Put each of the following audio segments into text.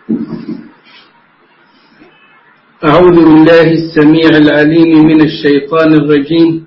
أعوذ بالله السميع العليم من الشيطان الرجيم.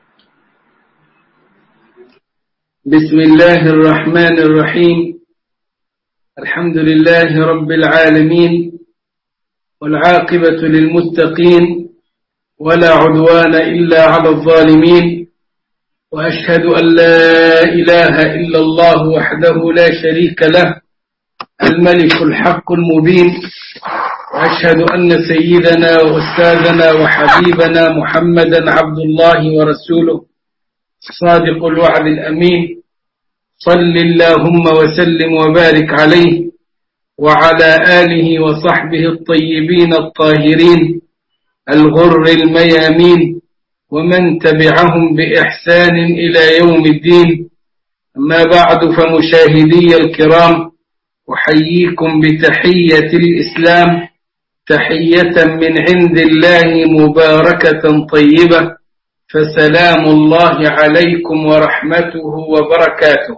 بسم الله الرحمن الرحيم. الحمد لله رب العالمين، والعاقبة للمتقين، ولا عدوان إلا على الظالمين، وأشهد أن لا إله إلا الله وحده لا شريك له الملك الحق المبين، وأشهد أن سيدنا وأستاذنا وحبيبنا محمدا عبد الله ورسوله صادق الوعد الأمين. صل اللهم وسلم وبارك عليه وعلى آله وصحبه الطيبين الطاهرين الغر الميامين، ومن تبعهم بإحسان إلى يوم الدين. أما بعد، فمشاهدي الكرام، أحييكم بتحية الإسلام، تحية من عند الله مباركة طيبة، فسلام الله عليكم ورحمته وبركاته.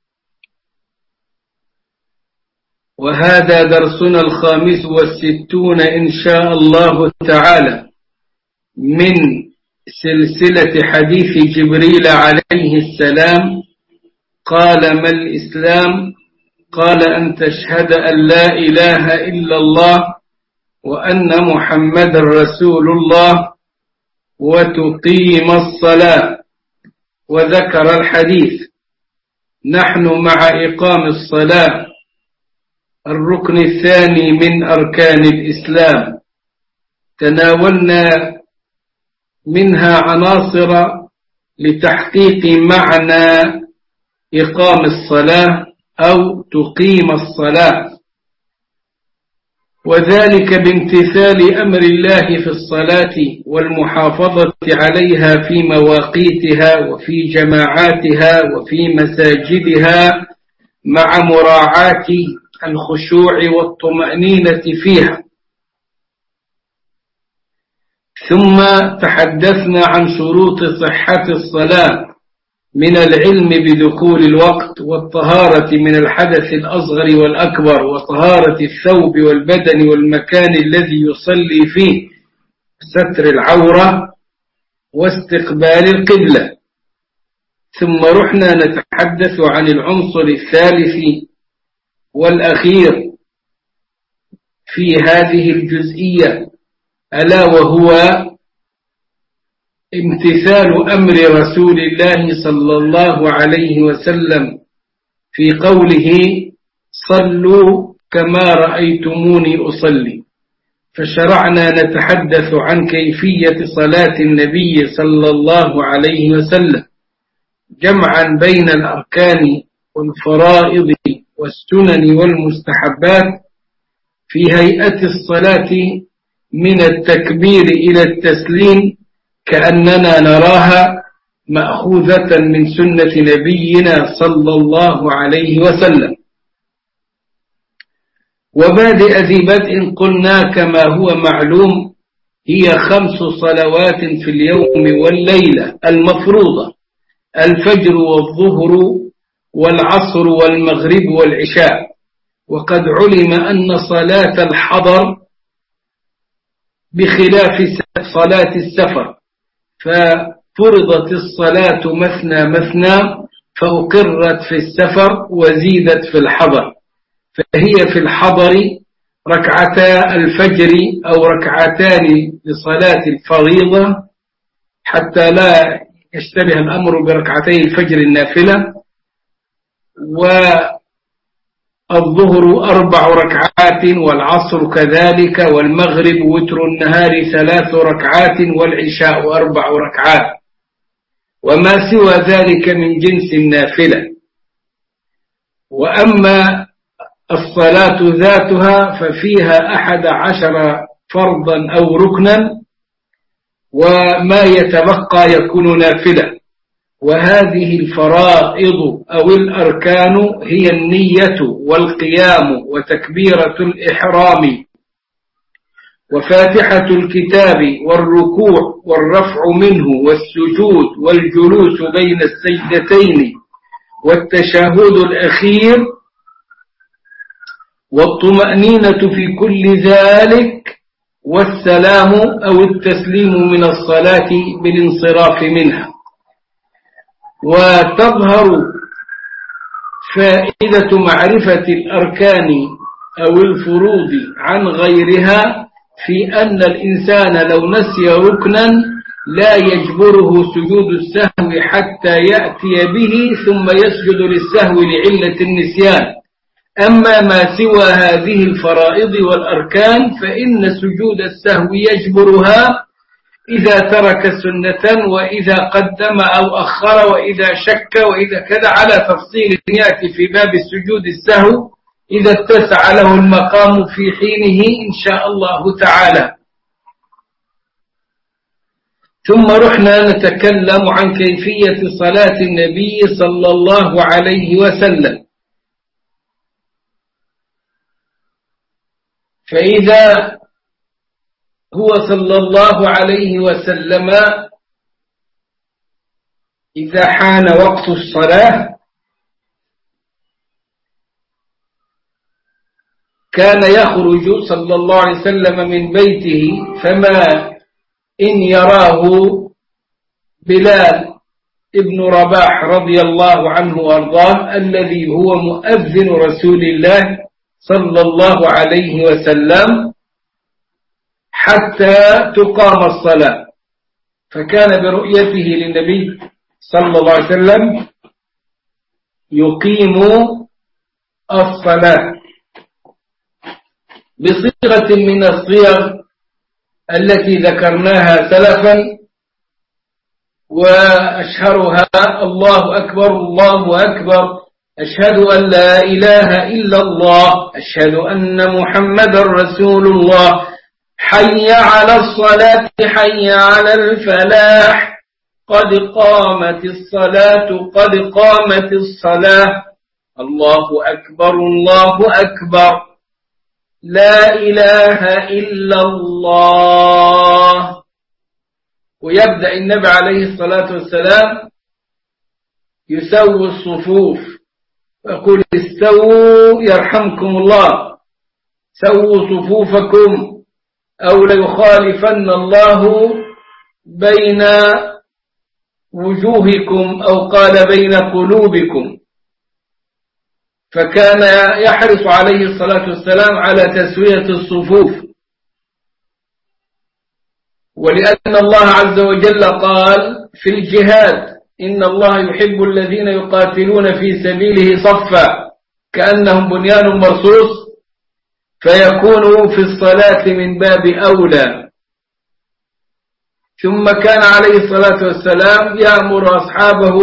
وهذا درسنا 65 إن شاء الله تعالى من سلسلة حديث جبريل عليه السلام. قال: ما الإسلام؟ قال: أن تشهد أن لا إله إلا الله وأن محمد رسول الله وتقيم الصلاة. وذكر الحديث. نحن مع إقام الصلاة الركن الثاني من أركان الإسلام، تناولنا منها عناصر لتحقيق معنى إقام الصلاة أو تقيم الصلاة، وذلك بامتثال أمر الله في الصلاة والمحافظة عليها في مواقيتها وفي جماعاتها وفي مساجدها، مع مراعاة الخشوع والطمأنينة فيها. ثم تحدثنا عن شروط صحة الصلاة من العلم بدخول الوقت، والطهارة من الحدث الأصغر والأكبر، وطهارة الثوب والبدن والمكان الذي يصلي فيه، ستر العورة، واستقبال القبلة. ثم رحنا نتحدث عن العنصر الثالث والأخير في هذه الجزئية، ألا وهو امتثال أمر رسول الله صلى الله عليه وسلم في قوله: صلوا كما رأيتموني أصلي. فشرعنا نتحدث عن كيفية صلاة النبي صلى الله عليه وسلم، جمعا بين الأركان والفرائض والسنن والمستحبات، في هيئة الصلاة من التكبير إلى التسليم، كأننا نراها مأخوذة من سنة نبينا صلى الله عليه وسلم. وبادئ ذي بدء قلنا كما هو معلوم هي 5 صلوات في اليوم والليلة المفروضة: الفجر والظهر والعصر والمغرب والعشاء. وقد علم أن صلاة الحضر بخلاف صلاة السفر، ففرضت الصلاة مثنى مثنى، فأقرت في السفر وزيدت في الحضر. فهي في الحضر ركعتا الفجر أو ركعتان لصلاة الفريضة، حتى لا يشتبه الأمر بركعتي الفجر النافلة. والظهر 4 ركعات، والعصر كذلك، والمغرب وتر النهار 3 ركعات، والعشاء 4 ركعات، وما سوى ذلك من جنس النافلة. وأما الصلاة ذاتها ففيها 11 فرضا أو ركنا، وما يتبقى يكون نافلة. وهذه الفرائض أو الأركان هي النية والقيام وتكبيرة الإحرام وفاتحة الكتاب والركوع والرفع منه والسجود والجلوس بين السجدتين والتشهد الأخير والطمأنينة في كل ذلك، والسلام أو التسليم من الصلاة بالانصراف منها. وتظهر فائدة معرفة الأركان أو الفروض عن غيرها في أن الإنسان لو نسي ركنا لا يجبره سجود السهو حتى يأتي به ثم يسجد للسهو لعلة النسيان. أما ما سوى هذه الفرائض والأركان فإن سجود السهو يجبرها إذا ترك سنة، وإذا قدم أو أخر، وإذا شك، وإذا كذا، على تفصيل يأتي في باب السجود السهو إذا اتسع له المقام في حينه إن شاء الله تعالى. ثم رحنا نتكلم عن كيفية صلاة النبي صلى الله عليه وسلم. فإذا هو صلى الله عليه وسلم إذا حان وقت الصلاة كان يخرج صلى الله عليه وسلم من بيته، فما إن يراه بلال ابن رباح رضي الله عنه وارضاه الذي هو مؤذن رسول الله صلى الله عليه وسلم حتى تقام الصلاة، فكان برؤيته للنبي صلى الله عليه وسلم يقيم الصلاة بصيغة من الصيغ التي ذكرناها سلفا، وأشهرها الله أكبر الله أكبر، أشهد أن لا إله إلا الله، أشهد أن محمد رسول الله، حي على الصلاة حي على الفلاح، قد قامت الصلاة قد قامت الصلاة، الله أكبر الله أكبر، لا إله إلا الله. ويبدأ النبي عليه الصلاة والسلام يسوي الصفوف ويقول استووا يرحمكم الله، سووا صفوفكم أو ليخالفن الله بين وجوهكم أو قال بين قلوبكم. فكان يحرص عليه الصلاة والسلام على تسوية الصفوف، ولأن الله عز وجل قال في الجهاد إن الله يحب الذين يقاتلون في سبيله صفا كأنهم بنيان مرصوص، فيكون في الصلاة من باب أولى. ثم كان عليه الصلاة والسلام يأمر أصحابه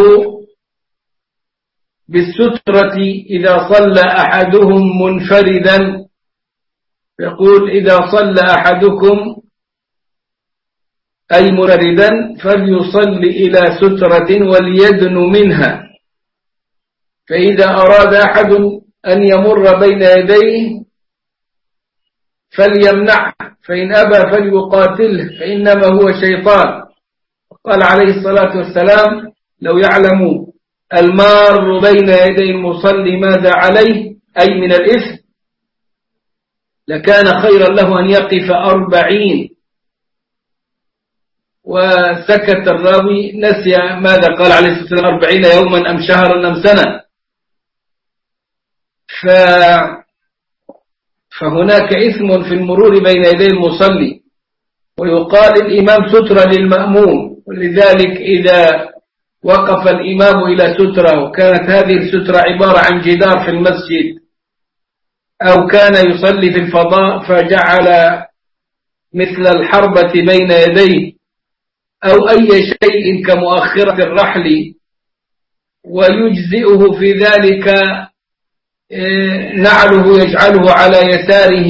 بالسترة إذا صلى أحدهم منفردا، يقول إذا صلى أحدكم أي منفردا فليصل إلى سترة وليدن منها، فإذا أراد أحد أن يمر بين يديه فليمنعه، فإن أبى فليقاتله فإنما هو شيطان. قال عليه الصلاة والسلام لو يعلم المار بين يدي المصلي ماذا عليه أي من الإثم لكان خيرا له أن يقف 40. وسكت الراوي نسي ماذا قال عليه الصلاة والسلام 40 يوما أم شهرا أم سنة. فهناك إثم في المرور بين يدي المصلي، ويقال الإمام سترة للمأموم، ولذلك إذا وقف الإمام إلى سترة وكانت هذه السترة عبارة عن جدار في المسجد أو كان يصلي في الفضاء فجعل مثل الحربة بين يديه أو أي شيء كمؤخرة الرحل ويجزئه في ذلك نعله يجعله على يساره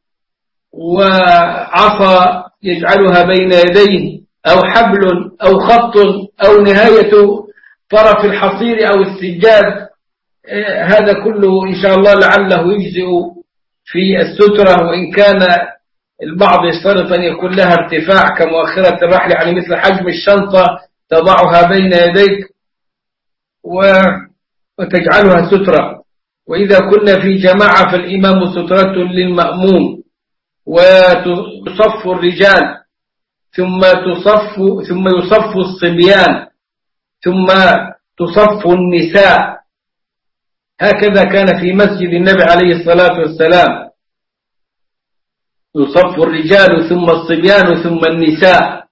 وعصا يجعلها بين يديه أو حبل أو خط أو نهاية طرف الحصير أو السجاد، هذا كله إن شاء الله لعله يجزئ في السترة، وإن كان البعض يشترط أن يكون لها ارتفاع كمؤخرة الرحل، يعني مثل حجم الشنطة تضعها بين يديك وتجعلها سترة. وإذا كنا في جماعة فالإمام سترة للمأموم، وتصف الرجال ثم يصف الصبيان ثم تصف النساء. هكذا كان في مسجد النبي عليه الصلاة والسلام، يصف الرجال ثم الصبيان ثم النساء.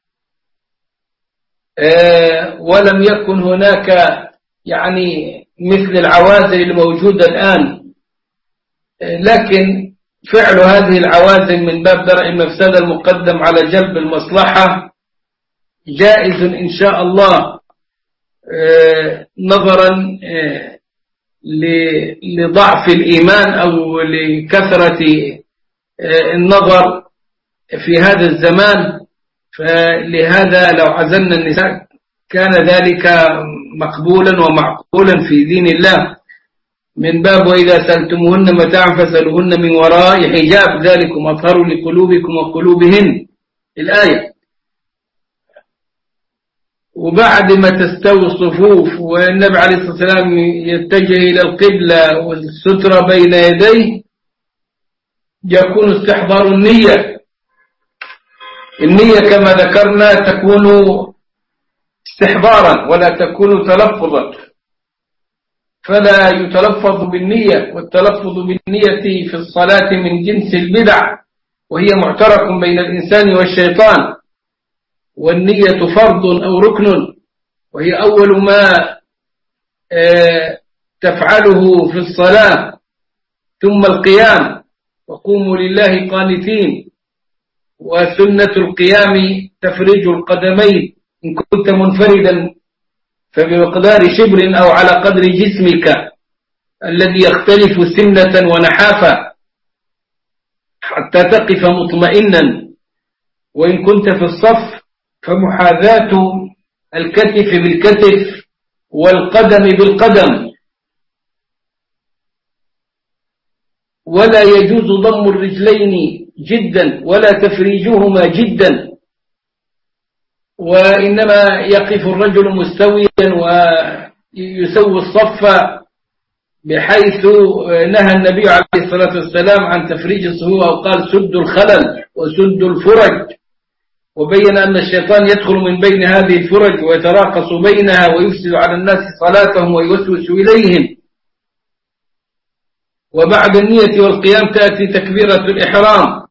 ولم يكن هناك يعني مثل العوازل الموجودة الآن، لكن فعل هذه العوازل من باب درء المفسدة المقدم على جلب المصلحة جائز إن شاء الله، نظرا لضعف الإيمان أو لكثرة النظر في هذا الزمان. فلهذا لو عزلنا النساء كان ذلك مقبولا ومعقولا في دين الله، من باب وإذا سألتموهن متاعا فاسألوهن من وراء حجاب ذلكم أطهر لقلوبكم وقلوبهن، الآية. وبعد ما تستوي الصفوف والنبي عليه الصلاة والسلام يتجه إلى القبلة والسترة بين يديه، يكون استحضار النية. النية كما ذكرنا تكون استحضارا ولا تكون تلفظا، فلا يتلفظ بالنية، والتلفظ بالنية في الصلاة من جنس البدع، وهي معترك بين الإنسان والشيطان. والنية فرض أو ركن، وهي أول ما تفعله في الصلاة، ثم القيام وقوموا لله قانتين. وسنة القيام تفريج القدمين، إن كنت منفردا فبمقدار شبر أو على قدر جسمك الذي يختلف سمنة ونحافة حتى تقف مطمئنا. وإن كنت في الصف فمحاذاة الكتف بالكتف والقدم بالقدم. ولا يجوز ضم الرجلين جدا ولا تفريجهما جدا، وإنما يقف الرجل مستويا ويسوي الصف، بحيث نهى النبي عليه الصلاة والسلام عن تفريج الصفوف، وقال سدوا الخلل وسدوا الفرج، وبين أن الشيطان يدخل من بين هذه الفرج ويتراقص بينها ويفسد على الناس صلاتهم ويوسوس إليهم. وبعد النية والقيام تأتي تكبيرة الإحرام،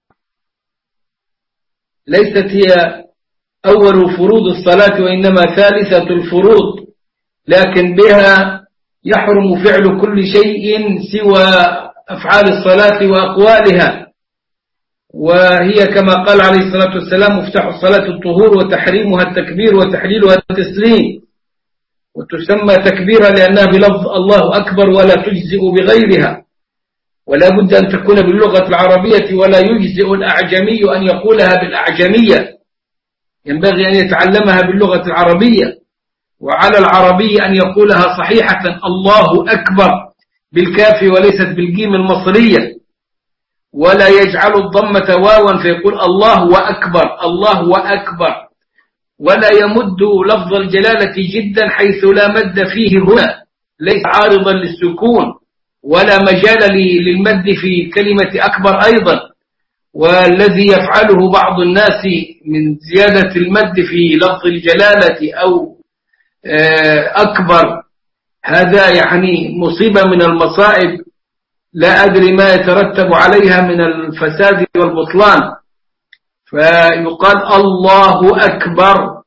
ليست هي أول فروض الصلاة وإنما ثالثة الفروض، لكن بها يحرم فعل كل شيء سوى أفعال الصلاة وأقوالها. وهي كما قال عليه الصلاة والسلام مفتاح الصلاة الطهور وتحريمها التكبير وتحليلها التسليم. وتسمى تكبيرا لأنها بلفظ الله أكبر ولا تجزئ بغيرها، ولا بد أن تكون باللغة العربية، ولا يجزئ الأعجمي أن يقولها بالأعجمية، ينبغي أن يتعلمها باللغة العربية. وعلى العربي أن يقولها صحيحة الله أكبر بالكاف وليست بالجيم المصرية، ولا يجعل الضمة واوا فيقول الله وأكبر الله وأكبر، ولا يمد لفظ الجلالة جدا حيث لا مد فيه هنا، ليس عارضا للسكون، ولا مجال للمد في كلمة أكبر أيضا. والذي يفعله بعض الناس من زيادة المد في لفظ الجلالة أو أكبر، هذا يعني مصيبة من المصائب لا أدري ما يترتب عليها من الفساد والبطلان. فيقال الله أكبر،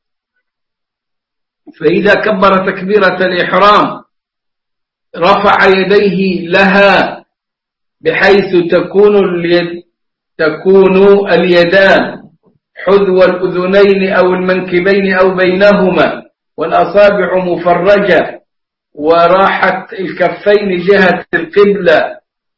فإذا كبر تكبيرة الإحرام رفع يديه لها بحيث تكون اليدان حذو الأذنين أو المنكبين أو بينهما، والأصابع مفرجة، وراحت الكفين جهة القبلة.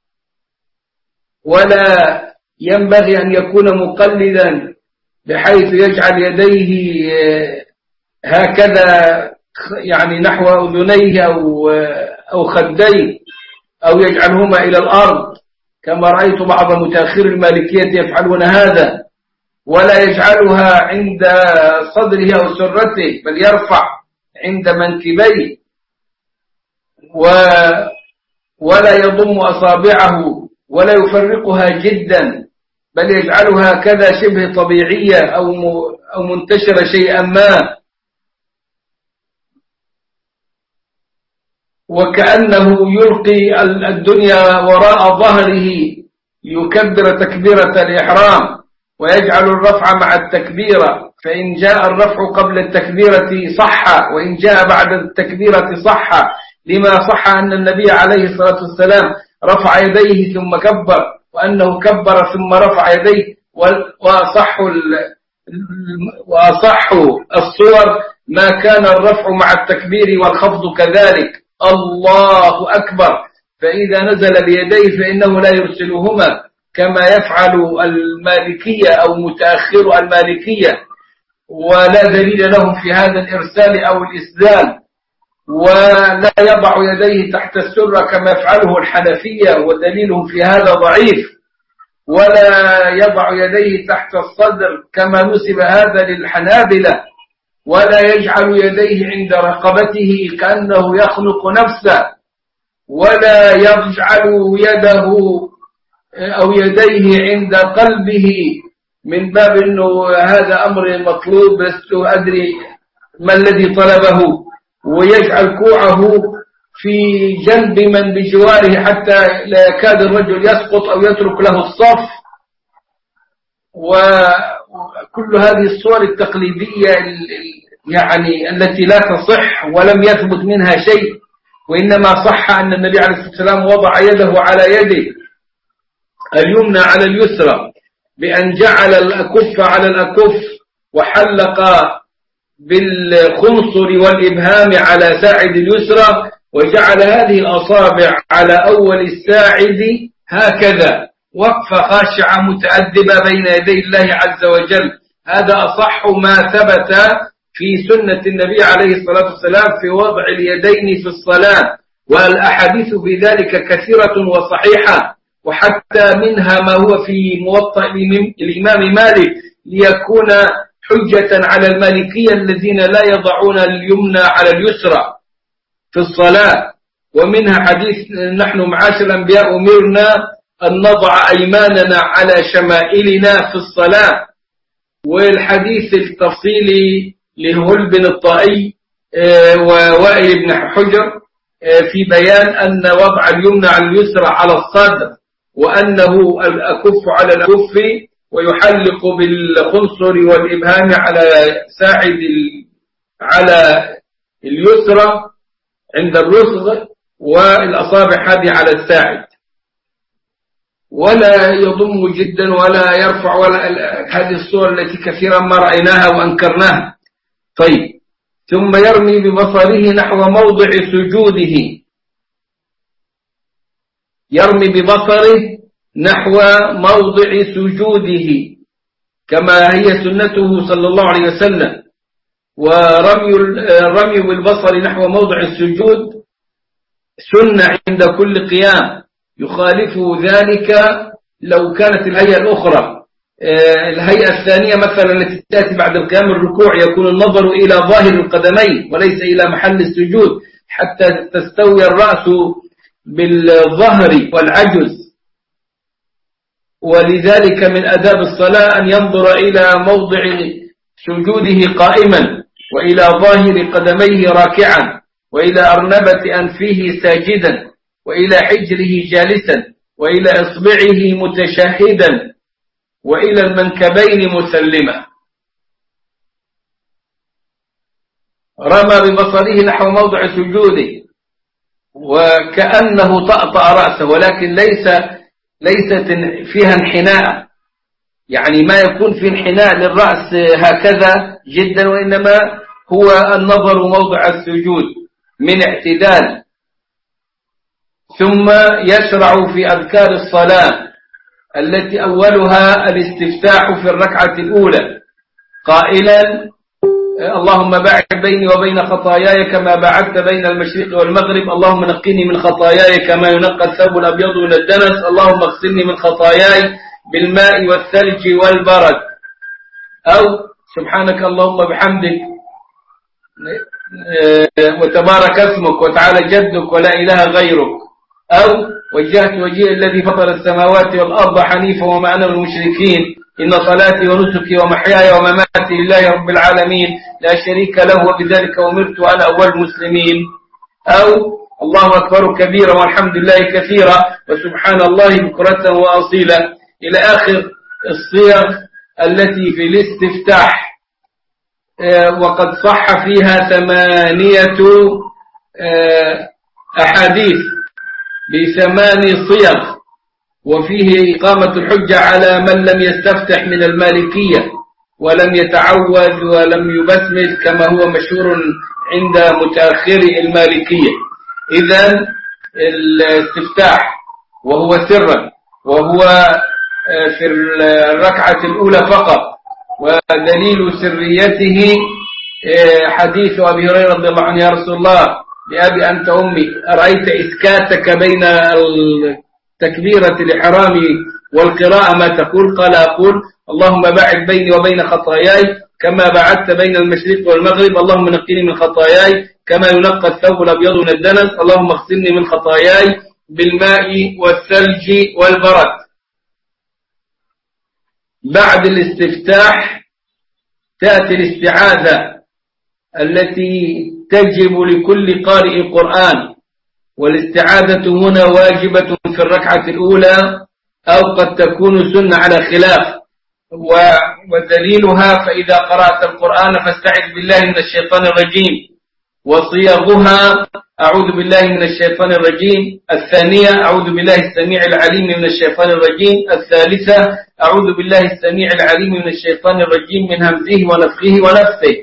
ولا ينبغي أن يكون مقلدا بحيث يجعل يديه هكذا يعني نحو أذنيه أو خديه، أو يجعلهما إلى الأرض كما رأيت بعض متأخر المالكية يفعلون هذا. ولا يجعلها عند صدره أو سرته، بل يرفع عند منكبيه. ولا يضم أصابعه ولا يفرقها جدا، بل يجعلها كذا شبه طبيعية أو منتشرة شيئا ما، وكأنه يلقي الدنيا وراء ظهره ليكبر تكبيرة الإحرام، ويجعل الرفع مع التكبيرة، فإن جاء الرفع قبل التكبيرة صح، وإن جاء بعد التكبيرة صح، لما صح أن النبي عليه الصلاة والسلام رفع يديه ثم كبر، وأنه كبر ثم رفع يديه. وأصح الصور ما كان الرفع مع التكبير والخفض كذلك، الله أكبر، فإذا نزل بيديه فإنه لا يرسلهما كما يفعل المالكية أو متأخر المالكية، ولا دليل لهم في هذا الإرسال أو الإسدال. ولا يضع يديه تحت السرة كما يفعله الحنفية، ودليلهم في هذا ضعيف. ولا يضع يديه تحت الصدر كما نسب هذا للحنابلة. ولا يجعل يديه عند رقبته كأنه يخنق نفسه. ولا يجعل يده أو يديه عند قلبه، من باب أنه هذا أمر مطلوب لست أدري ما الذي طلبه. ويجعل كوعه في جنب من بجواره حتى لا يكاد الرجل يسقط أو يترك له الصف. وكل هذه الصور التقليدية يعني التي لا تصح ولم يثبت منها شيء، وإنما صح أن النبي عليه الصلاة والسلام وضع يده على يده اليمنى على اليسرى، بأن جعل الأكف على الأكف، وحلق بالخنصر والإبهام على ساعد اليسرى، وجعل هذه الأصابع على أول الساعد هكذا، وقفة خاشعة متأدبة بين يدي الله عز وجل. هذا أصح ما ثبت في سنة النبي عليه الصلاة والسلام في وضع اليدين في الصلاة، والأحاديث في ذلك كثيرة وصحيحة، وحتى منها ما هو في موطأ الإمام مالك ليكون حجة على المالكية الذين لا يضعون اليمنى على اليسرى في الصلاة. ومنها حديث نحن معاشر الأنبياء أمرنا أن نضع أيماننا على شمائلنا في الصلاة. والحديث التفصيلي لهل بن الطائي ووائل بن حجر في بيان أن وضع اليمنى على اليسرى على الصدر، وأنه الأكف على الأكف، ويحلق بالخنصر والإبهام على ساعد على اليسرى عند الرسغ، والأصابع هذه على الساعد، ولا يضم جدا ولا يرفع، ولا هذه الصور التي كثيرا ما رأيناها وأنكرناها. طيب، ثم يرمي ببصره نحو موضع سجوده، يرمي ببصره نحو موضع سجوده كما هي سنته صلى الله عليه وسلم. والرمي بالبصر نحو موضع السجود سنة عند كل قيام، يخالف ذلك لو كانت الهيئة الأخرى. الهيئة الثانية مثلا التي تأتي بعد القيام الركوع يكون النظر إلى ظاهر القدمين وليس إلى محل السجود حتى تستوي الرأس بالظهر والعجز. ولذلك من أداب الصلاة أن ينظر إلى موضع سجوده قائما، وإلى ظاهر قدميه راكعا، وإلى أرنبة أنفه ساجدا، وإلى حجره جالسا، وإلى إصبعه متشهدا، وإلى المنكبين مسلما. رمى ببصره نحو موضع سجوده وكأنه طأطأ رأسه، ولكن ليست فيها انحناء، يعني ما يكون في انحناء للرأس هكذا جدا، وإنما هو النظر موضع السجود من اعتدال. ثم يشرع في أذكار الصلاة التي أولها الاستفتاح في الركعة الأولى قائلا: اللهم باعد بيني وبين خطاياي كما باعدت بين المشرق والمغرب، اللهم نقني من خطاياي كما ينقى الثوب الأبيض من الدنس، اللهم اغسلني من خطاياي بالماء والثلج والبرد. أو سبحانك اللهم بحمدك وتبارك اسمك وتعالى جدك ولا إله غيرك. أو وجهت وجهي الذي فطر السماوات والأرض حنيفا وما أنا من المشركين إن صلاتي ونسكي ومحياي ومماتي لله رب العالمين لا شريك له وبذلك أمرت وأنا أول المسلمين. أو الله أكبر كبيرا والحمد لله كثيرا وسبحان الله بكرة وأصيلا إلى آخر الصيغ التي في الاستفتاح. وقد صح فيها 8 أحاديث ب8 صيغ، وفيه إقامة الحجة على من لم يستفتح من المالكية ولم يتعوذ ولم يبسمل كما هو مشهور عند متأخري المالكية. إذن الاستفتاح وهو سرا وهو في الركعة الأولى فقط، ودليل سريته حديث أبي هريرة رضي الله عنه: يا رسول الله بأبي أنت أمي أرأيت إسكاتك بين التكبيرة الإحرام والقراءة ما تقول؟ قال أقول اللهم باعد بيني وبين خطاياي كما بعدت بين المشرق والمغرب، اللهم نقني من خطاياي كما ينقى الثوب الأبيض من الدنس، اللهم اغسلني من خطاياي بالماء والثلج والبرد. بعد الاستفتاح تأتي الاستعاذة التي تجب لكل قارئ قرآن، والاستعاذة هنا واجبة في الركعة الأولى أو قد تكون سنة على خلاف، ودليلها فإذا قرأت القرآن فاستعذ بالله من الشيطان الرجيم، وصيغها أعوذ بالله من الشيطان الرجيم، الثانية أعوذ بالله السميع العليم من الشيطان الرجيم، الثالثة أعوذ بالله السميع العليم من الشيطان الرجيم من همزه ونفخه ونفثه.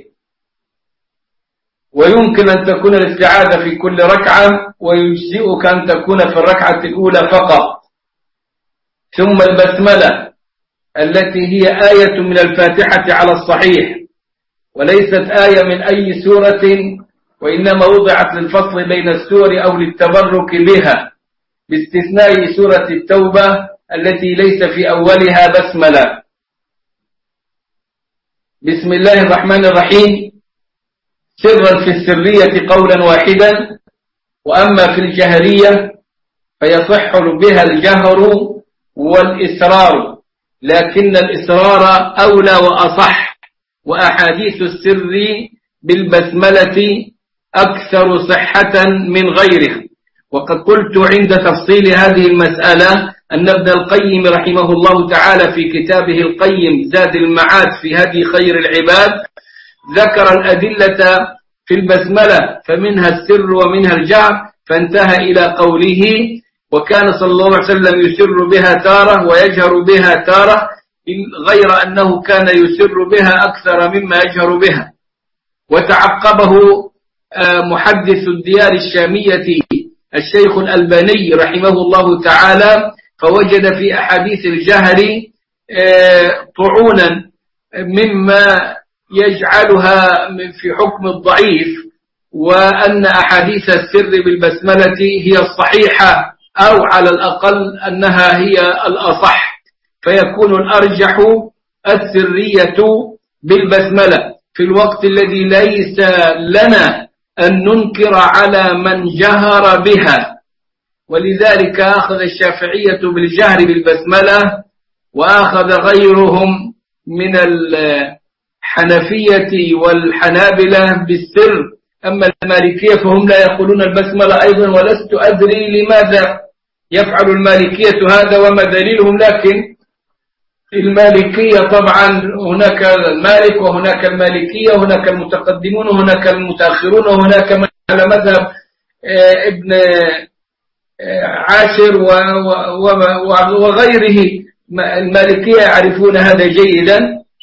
ويمكن أن تكون الاستعاذة في كل ركعة، ويجزئك أن تكون في الركعة الأولى فقط. ثم البسملة التي هي آية من الفاتحة على الصحيح، وليست آية من أي سورة، وإنما وضعت للفصل بين السور أو للتبرك بها، باستثناء سورة التوبة التي ليس في أولها بسملة. بسم الله الرحمن الرحيم سرا في السرية قولا واحدا، وأما في الجهرية فيصح بها الجهر والإسرار، لكن الإسرار أولى وأصح، وأحاديث السر بالبسملة أكثر صحة من غيره. وقد قلت عند تفصيل هذه المسألة أن ابن القيم رحمه الله تعالى في كتابه القيم زاد المعاد في هدي خير العباد ذكر الأدلة في البسملة، فمنها السر ومنها الجهر، فانتهى إلى قوله: وكان صلى الله عليه وسلم يسر بها تارة ويجهر بها تارة، غير أنه كان يسر بها أكثر مما يجهر بها. وتعقبه محدث الديار الشامية الشيخ الألباني رحمه الله تعالى، فوجد في أحاديث الجهر طعونا مما يجعلها في حكم الضعيف، وأن أحاديث السر بالبسملة هي الصحيحة، أو على الأقل أنها هي الأصح، فيكون الأرجح السرية بالبسملة في الوقت الذي ليس لنا أن ننكر على من جهر بها. ولذلك أخذ الشافعية بالجهر بالبسملة، وأخذ غيرهم من الحنفية والحنابلة بالسر. أما المالكية فهم لا يقولون البسملة أيضا، ولست أدري لماذا يفعل المالكية هذا وما دليلهم. لكن المالكية طبعا هناك المالك وهناك المالكية، وهناك المتقدمون وهناك المتأخرون، وهناك من على مذهب ابن عاشر وغيره. المالكية يعرفون هذا جيدا،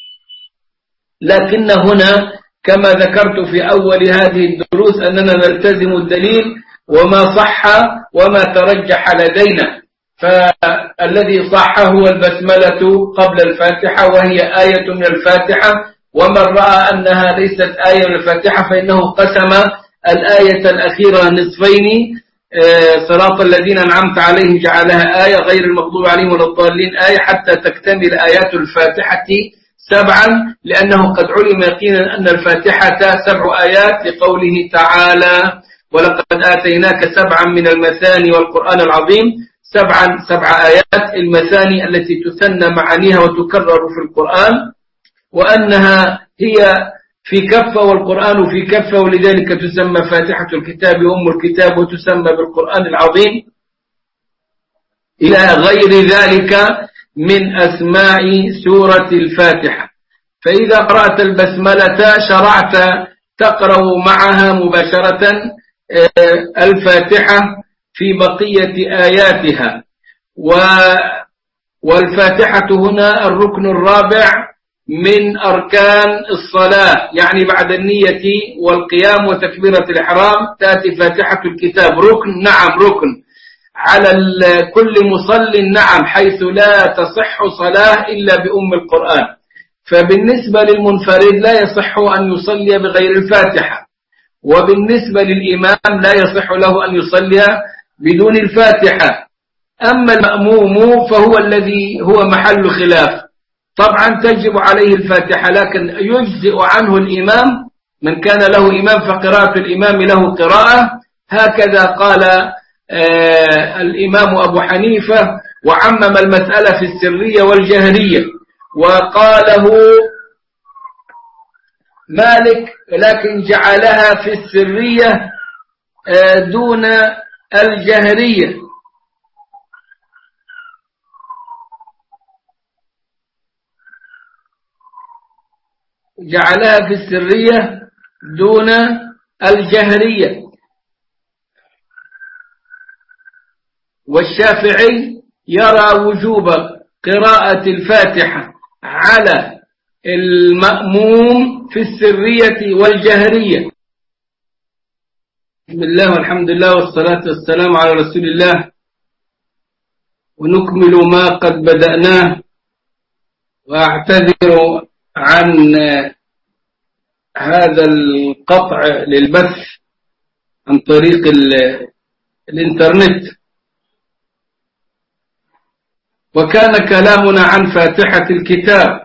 لكن هنا كما ذكرت في أول هذه الدروس أننا نلتزم الدليل وما صح وما ترجح لدينا. فالذي صح هو البسملة قبل الفاتحة، وهي آية من الفاتحة، ومن رأى أنها ليست آية من الفاتحة فإنه قسم الآية الأخيرة نصفين: صراط الذين أنعمت عليهم جعلها آية، غير المغضوب عليهم ولا الضالين آية، حتى تكتمل آيات الفاتحة 7، لأنه قد علم يقينا أن الفاتحة 7 آيات، لقوله تعالى: ولقد آتيناك 7 من المثاني والقرآن العظيم. 7 آيات المثاني التي تثنى معانيها وتكرر في القرآن، وأنها هي في كفة والقرآن في كفة، ولذلك تسمى فاتحة الكتاب أم الكتاب وتسمى بالقرآن العظيم، إلى غير ذلك من أسماء سورة الفاتحة. فإذا قرأت البسملة شرعت تقرأ معها مباشرة الفاتحة في بقية آياتها. والفاتحة هنا الركن الرابع من أركان الصلاة، يعني بعد النية والقيام وتكبيرة الإحرام تأتي فاتحة الكتاب. ركن، نعم ركن على كل مصل، نعم، حيث لا تصح صلاة إلا بأم القرآن. فبالنسبة للمنفرد لا يصح أن يصلي بغير الفاتحة، وبالنسبة للإمام لا يصح له أن يصلي بدون الفاتحة. أما المأموم فهو الذي هو محل خلاف، طبعا تجب عليه الفاتحة، لكن يجزئ عنه الإمام. من كان له إمام فقراءة الإمام له قراءة، هكذا قال الإمام أبو حنيفة، وعمم المسألة في السرية والجهرية. وقاله مالك لكن جعلها في السرية دون الجهرية. جعلها في السرية دون الجهرية. والشافعي يرى وجوب قراءة الفاتحة على المأموم في السرية والجهرية. بسم الله والحمد لله والصلاة والسلام على رسول الله، ونكمل ما قد بدأناه. وأعتذر عن هذا القطع للبث عن طريق الإنترنت. وكان كلامنا عن فاتحة الكتاب،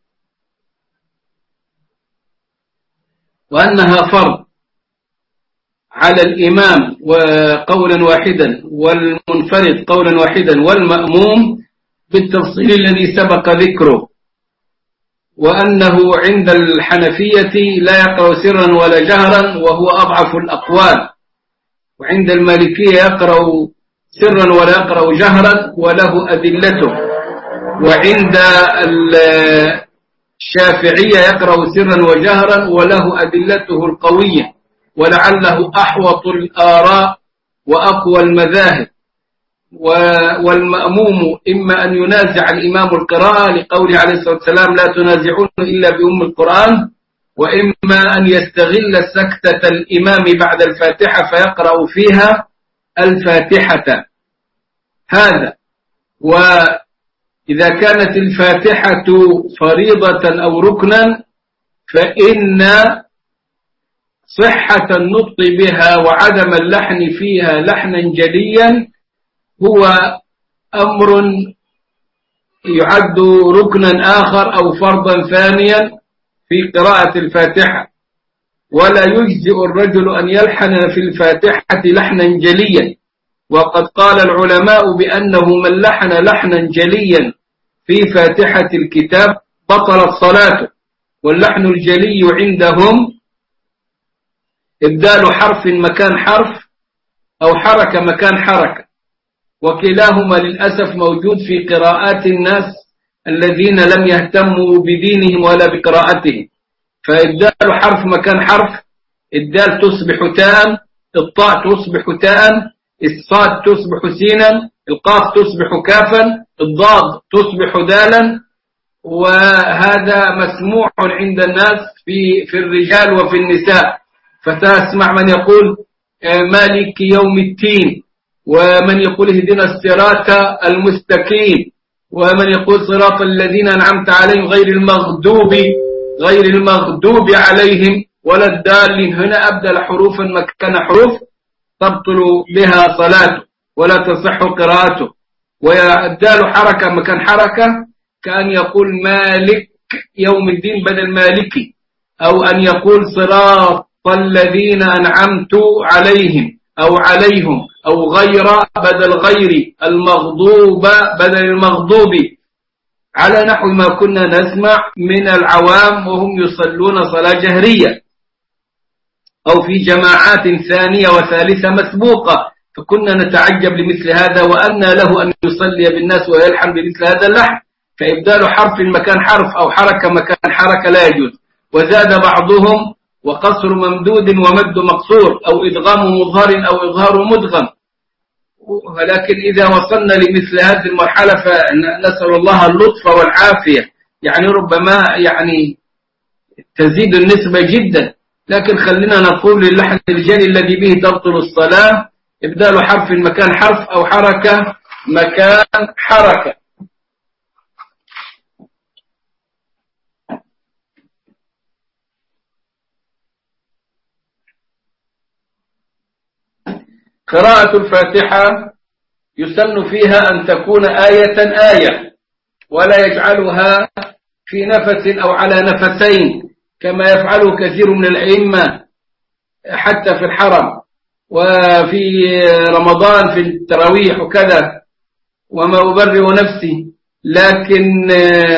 وأنها فرض على الإمام وقولا واحدا، والمنفرد قولا واحدا، والمأموم بالتفصيل الذي سبق ذكره. وأنه عند الحنفية لا يقرأ سرا ولا جهرا وهو أضعف الأقوال، وعند المالكية يقرأ سرا ولا يقرأ جهرا وله أدلته، وعند الشافعية يقرأ سرا وجهرا وله أدلته القوية، ولعله أحوط الآراء وأقوى المذاهب. والمأموم إما أن ينازع الإمام القراءة لقوله عليه الصلاة والسلام لا تنازعون إلا بأم القرآن، وإما أن يستغل سكتة الإمام بعد الفاتحة فيقرأ فيها الفاتحة. هذا. وإذا كانت الفاتحة فريضة أو ركنا فإن صحة النطق بها وعدم اللحن فيها لحنا جليا هو أمر يعد ركنا آخر أو فرضا ثانيا في قراءة الفاتحة. ولا يجزئ الرجل أن يلحن في الفاتحة لحنا جليا، وقد قال العلماء بأنه من لحن لحنا جليا في فاتحة الكتاب بطلت صلاته. واللحن الجلي عندهم إبدال حرف مكان حرف أو حركة مكان حركة، وكلاهما للأسف موجود في قراءات الناس الذين لم يهتموا بدينهم ولا بقراءتهم. فإبدال حرف مكان حرف، الدال تصبح تاء، الطاء تصبح تاء، الصاد تصبح سينا، القاف تصبح كافا، الضاد تصبح دالا. وهذا مسموع عند الناس في الرجال وفي النساء. فتسمع من يقول مالك يوم الدين، ومن يقول اهدنا الصراط المستقيم، ومن يقول صراط الذين أنعمت عليهم غير المغضوب عليهم ولا الضالين. هنا أبدل حروفا مكان حروف تبطل بها صلاته ولا تصح قراءته. ويبدل حركة مكان حركة، كأن يقول مالك يوم الدين بدل مالكي، أو أن يقول صراط الذين أنعمت عليهم أو عليهم أو غير بدل غير، المغضوب بدل المغضوب، على نحو ما كنا نسمع من العوام وهم يصلون صلاة جهرية أو في جماعات ثانية وثالثة مسبوقة، فكنا نتعجب لمثل هذا، وأن له أن يصلي بالناس ويلحن بمثل هذا اللحن، فإبدال حرف مكان حرف أو حركة مكان حركة لا يجوز. وزاد بعضهم وقصر ممدود ومد مقصور، أو إدغام مظهر أو إظهار مدغم. ولكن إذا وصلنا لمثل هذه المرحلة فنسأل الله اللطف والعافية، يعني ربما يعني تزيد النسبة جدا، لكن خلينا نقول للحن الجلي الذي به تبطل الصلاة إبدال حرف مكان حرف أو حركة مكان حركة. قراءة الفاتحة يسن فيها أن تكون آية آية، ولا يجعلها في نفس أو على نفسين كما يفعله كثير من الأئمة حتى في الحرم وفي رمضان في التراويح وكذا، وما أبرئ نفسي، لكن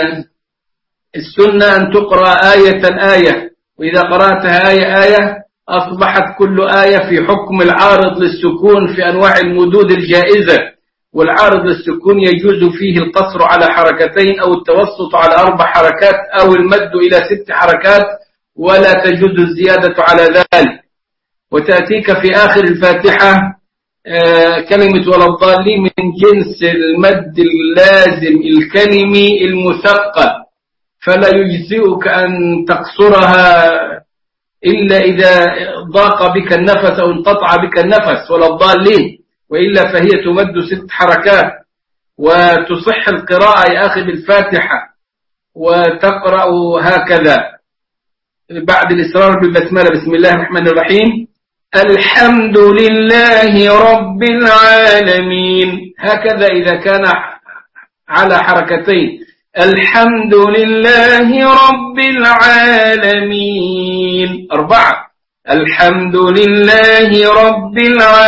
السنة أن تقرأ آية آية، وإذا قرأتها آية آية أصبحت كل آية في حكم العارض للسكون في أنواع المدود الجائزة، والعارض للسكون يجوز فيه القصر على حركتين أو التوسط على 4 حركات أو المد إلى 6 حركات، ولا تجوز الزيادة على ذلك. وتأتيك في آخر الفاتحة كلمة ولا الضالين من جنس المد اللازم الكلمي المثقل، فلا يجزئك أن تقصرها إلا إذا ضاق بك النفس أو انقطع بك النفس ولا الضالين، وإلا فهي تمد 6 حركات. وتصح القراءة يا أخي بالفاتحة وتقرأ هكذا بعد الإسرار بالبسملة: بسم الله الرحمن الرحيم الحمد لله رب العالمين، هكذا إذا كان على حركتين: الحمد لله رب العالمين 4، الحمد لله رب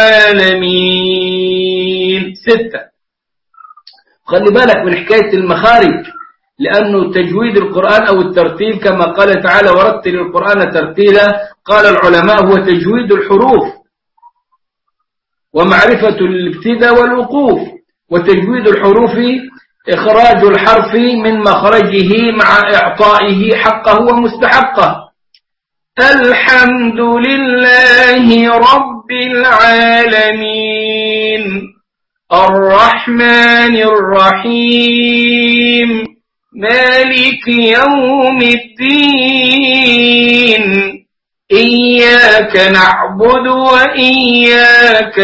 العالمين 6. خلي بالك من حكاية المخارج، لأنه تجويد القرآن أو الترتيل كما قال تعالى: ورتل القرآن ترتيلا، قال العلماء هو تجويد الحروف ومعرفة الابتداء والوقوف. وتجويد الحروف إخراج الحرف من مخرجه مع إعطائه حقه ومستحقه. الحمد لله رب العالمين الرحمن الرحيم مالك يوم الدين إياك نعبد وإياك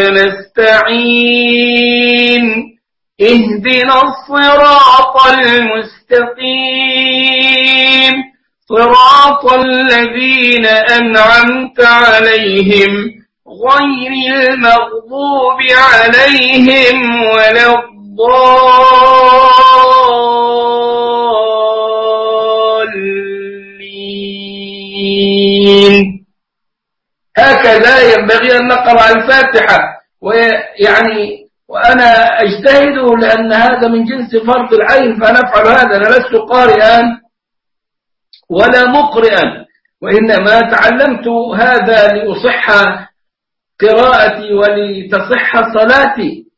نستعين اهدنا الصراط المستقيم صراط الذين أنعمت عليهم غير المغضوب عليهم ولا الضالين. هكذا ينبغي أن نقرأ الفاتحة، ويعني وأنا أجتهد لأن هذا من جنس فرض العين فنفعل هذا. أنا لست قارئا ولا مقرئا، وإنما تعلمت هذا لأصح قراءتي ولتصح صلاتي.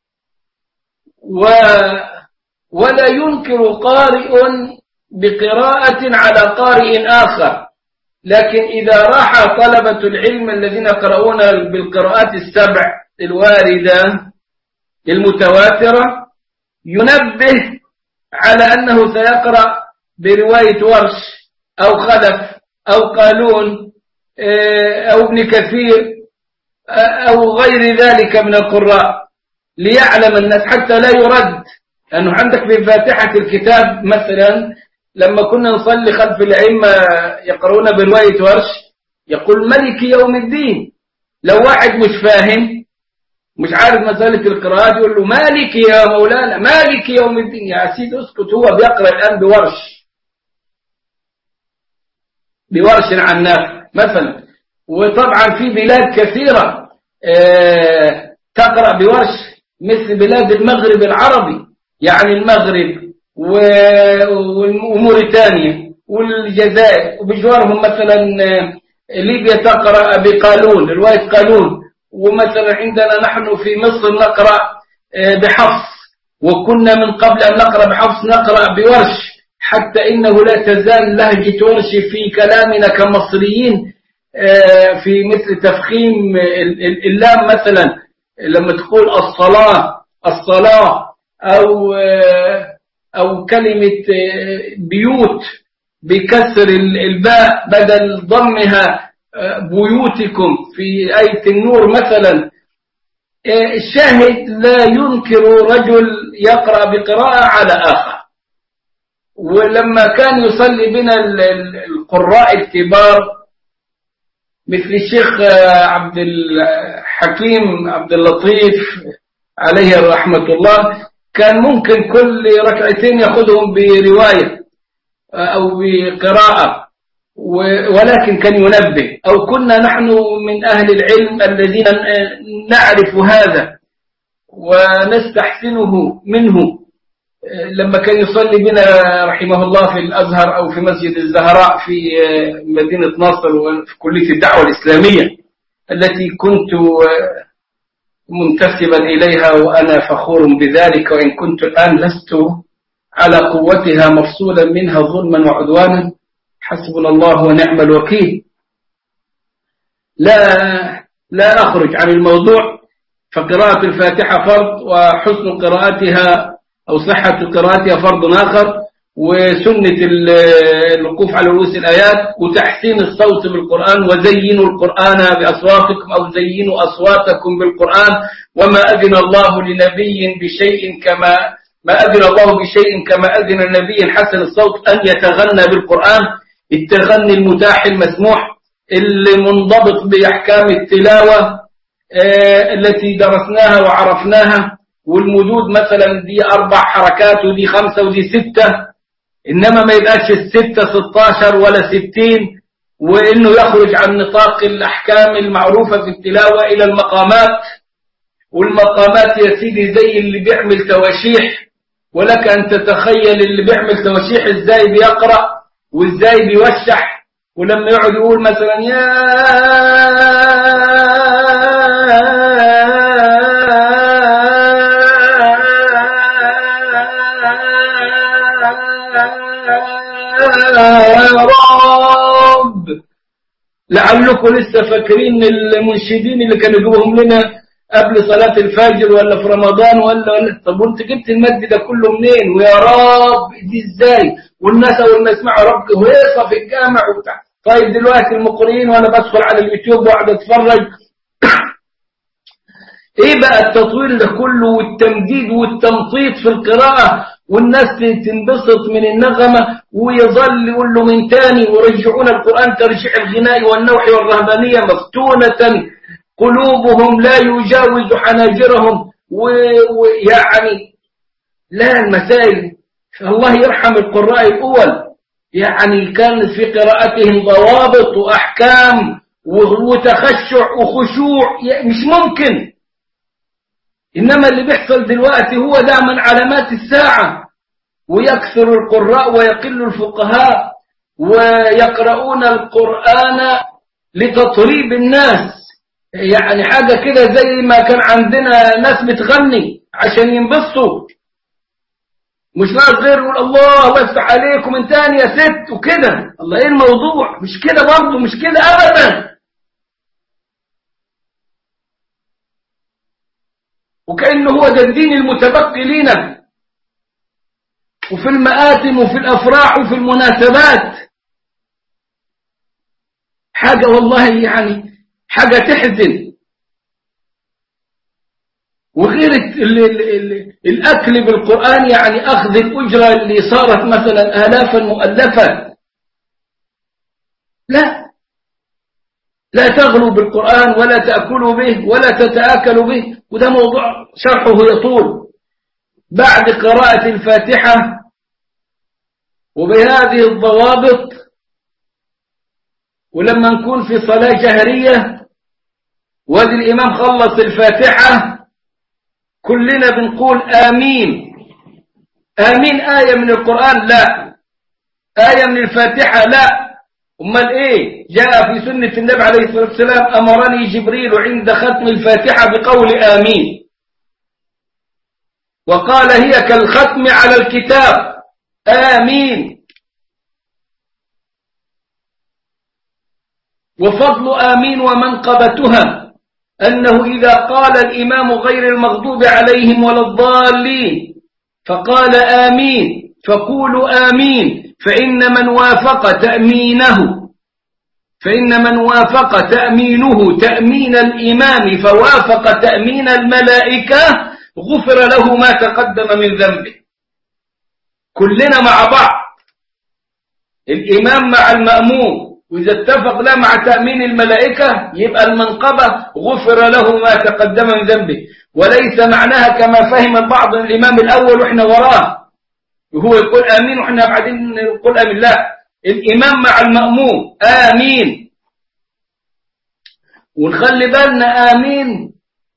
ولا ينكر قارئ بقراءة على قارئ آخر، لكن إذا راح طلبة العلم الذين يقرؤون بالقراءات ال7 الواردة المتواترة ينبه على أنه سيقرأ برواية ورش أو خلف أو قالون أو ابن كثير أو غير ذلك من القراء، ليعلم الناس حتى لا يرد. لأنه عندك في فاتحة الكتاب مثلا لما كنا نصلي خلف الأئمة يقرؤون برواية ورش يقول ملك يوم الدين، لو واحد مش فاهم مش عارف مسألة القراءات يقول له مالك يا مولانا مالك يوم الدين. يا سيد اسكت، هو بيقرأ الآن بورش عن نافع مثلا. وطبعا في بلاد كثيرة تقرأ بورش مثل بلاد المغرب العربي، يعني المغرب وموريتانيا والجزائر، وبجوارهم مثلا ليبيا تقرأ بقانون رواية قانون، ومثلا عندنا نحن في مصر نقرأ بحفص، وكنا من قبل أن نقرأ بحفص نقرأ بورش، حتى إنه لا تزال لهجة ورش في كلامنا كمصريين في مثل تفخيم اللام، مثلا لما تقول الصلاة أو كلمة بيوت بكسر الباء بدل ضمها بيوتكم في آية النور مثلا. الشاهد لا ينكر رجل يقرأ بقراءة على آخر. ولما كان يصلي بنا القراء الكبار مثل الشيخ عبد الحكيم عبد اللطيف عليه رحمة الله، كان ممكن كل ركعتين يأخذهم برواية أو بقراءة، ولكن كان ينبه، أو كنا نحن من أهل العلم الذين نعرف هذا ونستحسنه منه لما كان يصلي بنا رحمه الله في الأزهر أو في مسجد الزهراء في مدينة ناصر وفي كلية الدعوة الإسلامية التي كنت منتسبا إليها وأنا فخور بذلك، وإن كنت الآن لست على قوتها مفصولا منها ظلما وعدوانا، حسبنا الله ونعم الوكيل. لا أخرج عن الموضوع، فقراءة الفاتحة فرض، وحسن قراءتها أو صحة قراءتها فرض آخر، وسنة الوقوف على رؤوس الآيات، وتحسين الصوت بالقرآن، وزينوا القرآن بأصواتكم أو زينوا أصواتكم بالقرآن، وما أذن الله لنبي بشيء ما أذن الله بشيء كما أذن النبي حسن الصوت أن يتغنى بالقرآن. التغني المتاح المسموح اللي منضبط بأحكام التلاوة التي درسناها وعرفناها، والمدود مثلا دي 4 حركات ودي 5 ودي 6، إنما ما يبقاش 6 16 ولا 60، وإنه يخرج عن نطاق الأحكام المعروفة في التلاوة إلى المقامات. والمقامات يا سيدي زي اللي بيعمل تواشيح، ولك أن تتخيل اللي بيعمل تواشيح إزاي بيقرأ وإزاي بيوشح، ولما يقعد يقول مثلا يا رب، لعلكم لسه فاكرين المنشدين اللي كانوا يجيبوهم لنا قبل صلاة الفجر ولا في رمضان ولا طب وانت جبت المد ده كله منين؟ ويا رب دي ازاي؟ والناس اول ما يسمعوا رب وهيصة في الجامع وبتاع. طيب دلوقتي المقرئين وانا بدخل على اليوتيوب وقاعد اتفرج ايه بقى التطوير ده كله والتمديد والتمطيط في القراءة، والناس تنبسط من النغمة ويظل يقول له من تاني، ورجعون القرآن ترجيع الغناء والنوح والرهبانية مفتونة قلوبهم لا يجاوز حناجرهم، ويعني لا المسائل. الله يرحم القراء الأول، يعني كانت في قراءتهم ضوابط وأحكام وتخشع وخشوع مش ممكن. إنما اللي بيحصل دلوقتي هو ده من علامات الساعة، ويكثر القراء ويقل الفقهاء، ويقرؤون القرآن لتطريب الناس، يعني حاجة كده زي ما كان عندنا ناس بتغني عشان ينبسطوا، مش ناس غير يقول الله يفتح عليكم من تاني يا ست وكده. الله ايه الموضوع؟ مش كده برضه، مش كده أبدا. وكأنه هو ده الدين المتبقي لنا، وفي المآتم وفي الأفراح وفي المناسبات حاجة والله يعني حاجة تحزن. وغير الأكل بالقرآن، يعني أخذ الأجرة اللي صارت مثلا آلافا مؤلفة، لا تغلوا بالقرآن ولا تأكلوا به ولا تتآكلوا به، وده موضوع شرحه يطول. بعد قراءة الفاتحة وبهذه الضوابط ولما نكون في صلاة جهرية وادي الإمام خلص الفاتحة كلنا بنقول آمين. آمين آية من القرآن؟ لا. آية من الفاتحة؟ لا. أمال إيه؟ جاء في سنة النبي عليه الصلاة والسلام أمرني جبريل عند ختم الفاتحة بقول آمين، وقال هي كالختم على الكتاب. آمين. وفضل آمين ومنقبتها أنه إذا قال الإمام غير المغضوب عليهم ولا الضالين فقال آمين فقولوا آمين، فإن من وافق تأمينه تأمين الإمام فوافق تأمين الملائكة غفر له ما تقدم من ذنبه. كلنا مع بعض، الإمام مع المأموم، وإذا اتفق له مع تأمين الملائكة يبقى المنقبة غفر له ما تقدم من ذنبه. وليس معناها كما فهم البعض الإمام الأول وإحنا وراه وهو يقول آمين وإحنا بعدين نقول آمين. لا، الإمام مع المأموم آمين. ونخلي بالنا آمين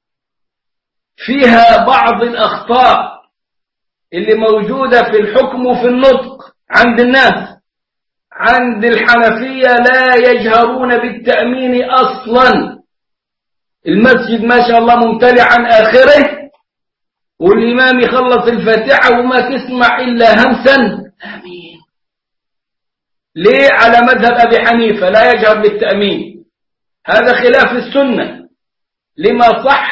فيها بعض الأخطاء اللي موجودة في الحكم وفي النطق عند الناس. عند الحنفية لا يجهرون بالتأمين أصلا. المسجد ما شاء الله ممتلئ عن آخره والإمام يخلص الفاتحة وما تسمع إلا همسا آمين. ليه؟ على مذهب أبي حنيفة لا يجهر بالتأمين. هذا خلاف السنة لما صح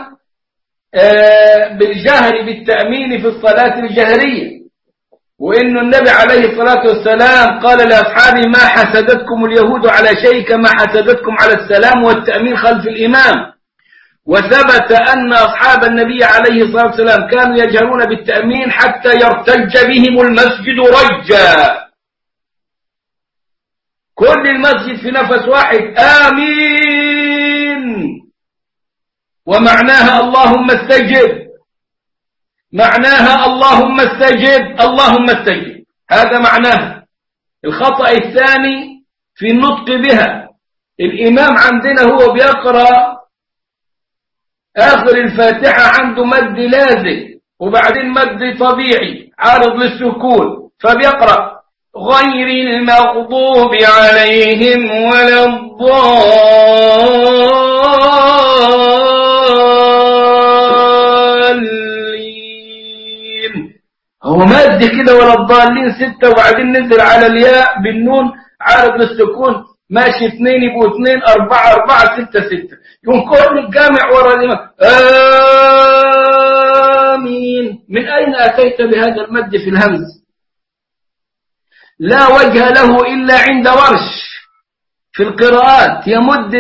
بالجهر بالتأمين في الصلاة الجهرية، وإن النبي عليه الصلاة والسلام قال لأصحابه ما حسدتكم اليهود على شيء كما حسدتكم على السلام والتأمين خلف الإمام. وثبت أن أصحاب النبي عليه الصلاة والسلام كانوا يجهرون بالتأمين حتى يرتج بهم المسجد رجا. كل المسجد في نفس واحد آمين، ومعناها اللهم استجب، معناها اللهم استجب اللهم استجب، هذا معناها. الخطأ الثاني في النطق بها، الإمام عندنا هو بيقرأ آخر الفاتحة عنده مد لازم وبعدين مد طبيعي عارض للسكون، فبيقرأ غير المغضوب عليهم ولا الضالين. هو مد كده ولا الضالين 6 وبعدين نزل على الياء بالنون عارض للسكون، ماشي 2 يبقوا 2 4 4 6 6. يكون كل الجامع ورا الإمام آمين. من أين أتيت بهذا المد في الهمز؟ لا وجه له إلا عند ورش في القراءات، يمد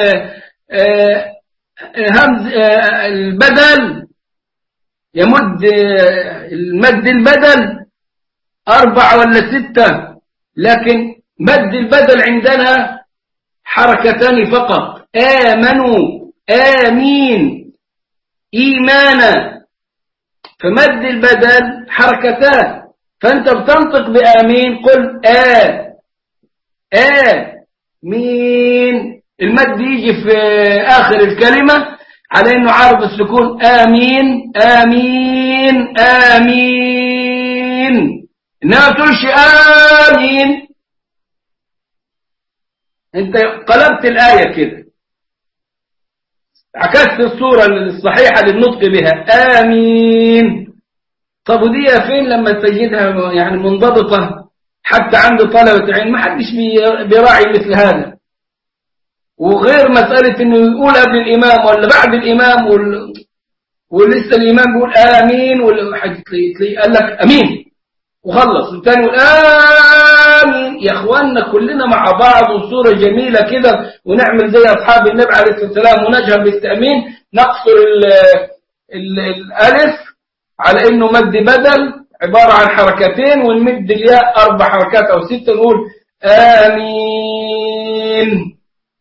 همز البدل، يمد المد البدل 4 ولا 6، لكن مد البدل عندنا حركتان فقط، آمنوا آمين إيمانا، فمد البدل حركتان. فأنت بتنطق بآمين قل مين، المد يجي في آخر الكلمة على أنه عارض السكون آمين آمين آمين، إنما تقولش آمين. أنت قلبت الآية كده، عكست الصورة الصحيحة للنطق بها آمين. طب ودي فين لما تجدها يعني منضبطة حتى عند طلبة العلم؟ ما حدش بيراعي مثل هذا. وغير مسألة انه يقول قبل الامام ولا بعد الامام ولسه الامام بيقول امين تلاقيه قال لك امين وخلص والثاني يقول امين. يا اخواننا كلنا مع بعض وصورة جميلة كده ونعمل زي اصحاب النبي عليه الصلاة والسلام ونجهر بالتأمين، نقصر الالف على انه مد بدل عبارة عن حركتين ونمد الياء 4 حركات او 6 نقول آمين.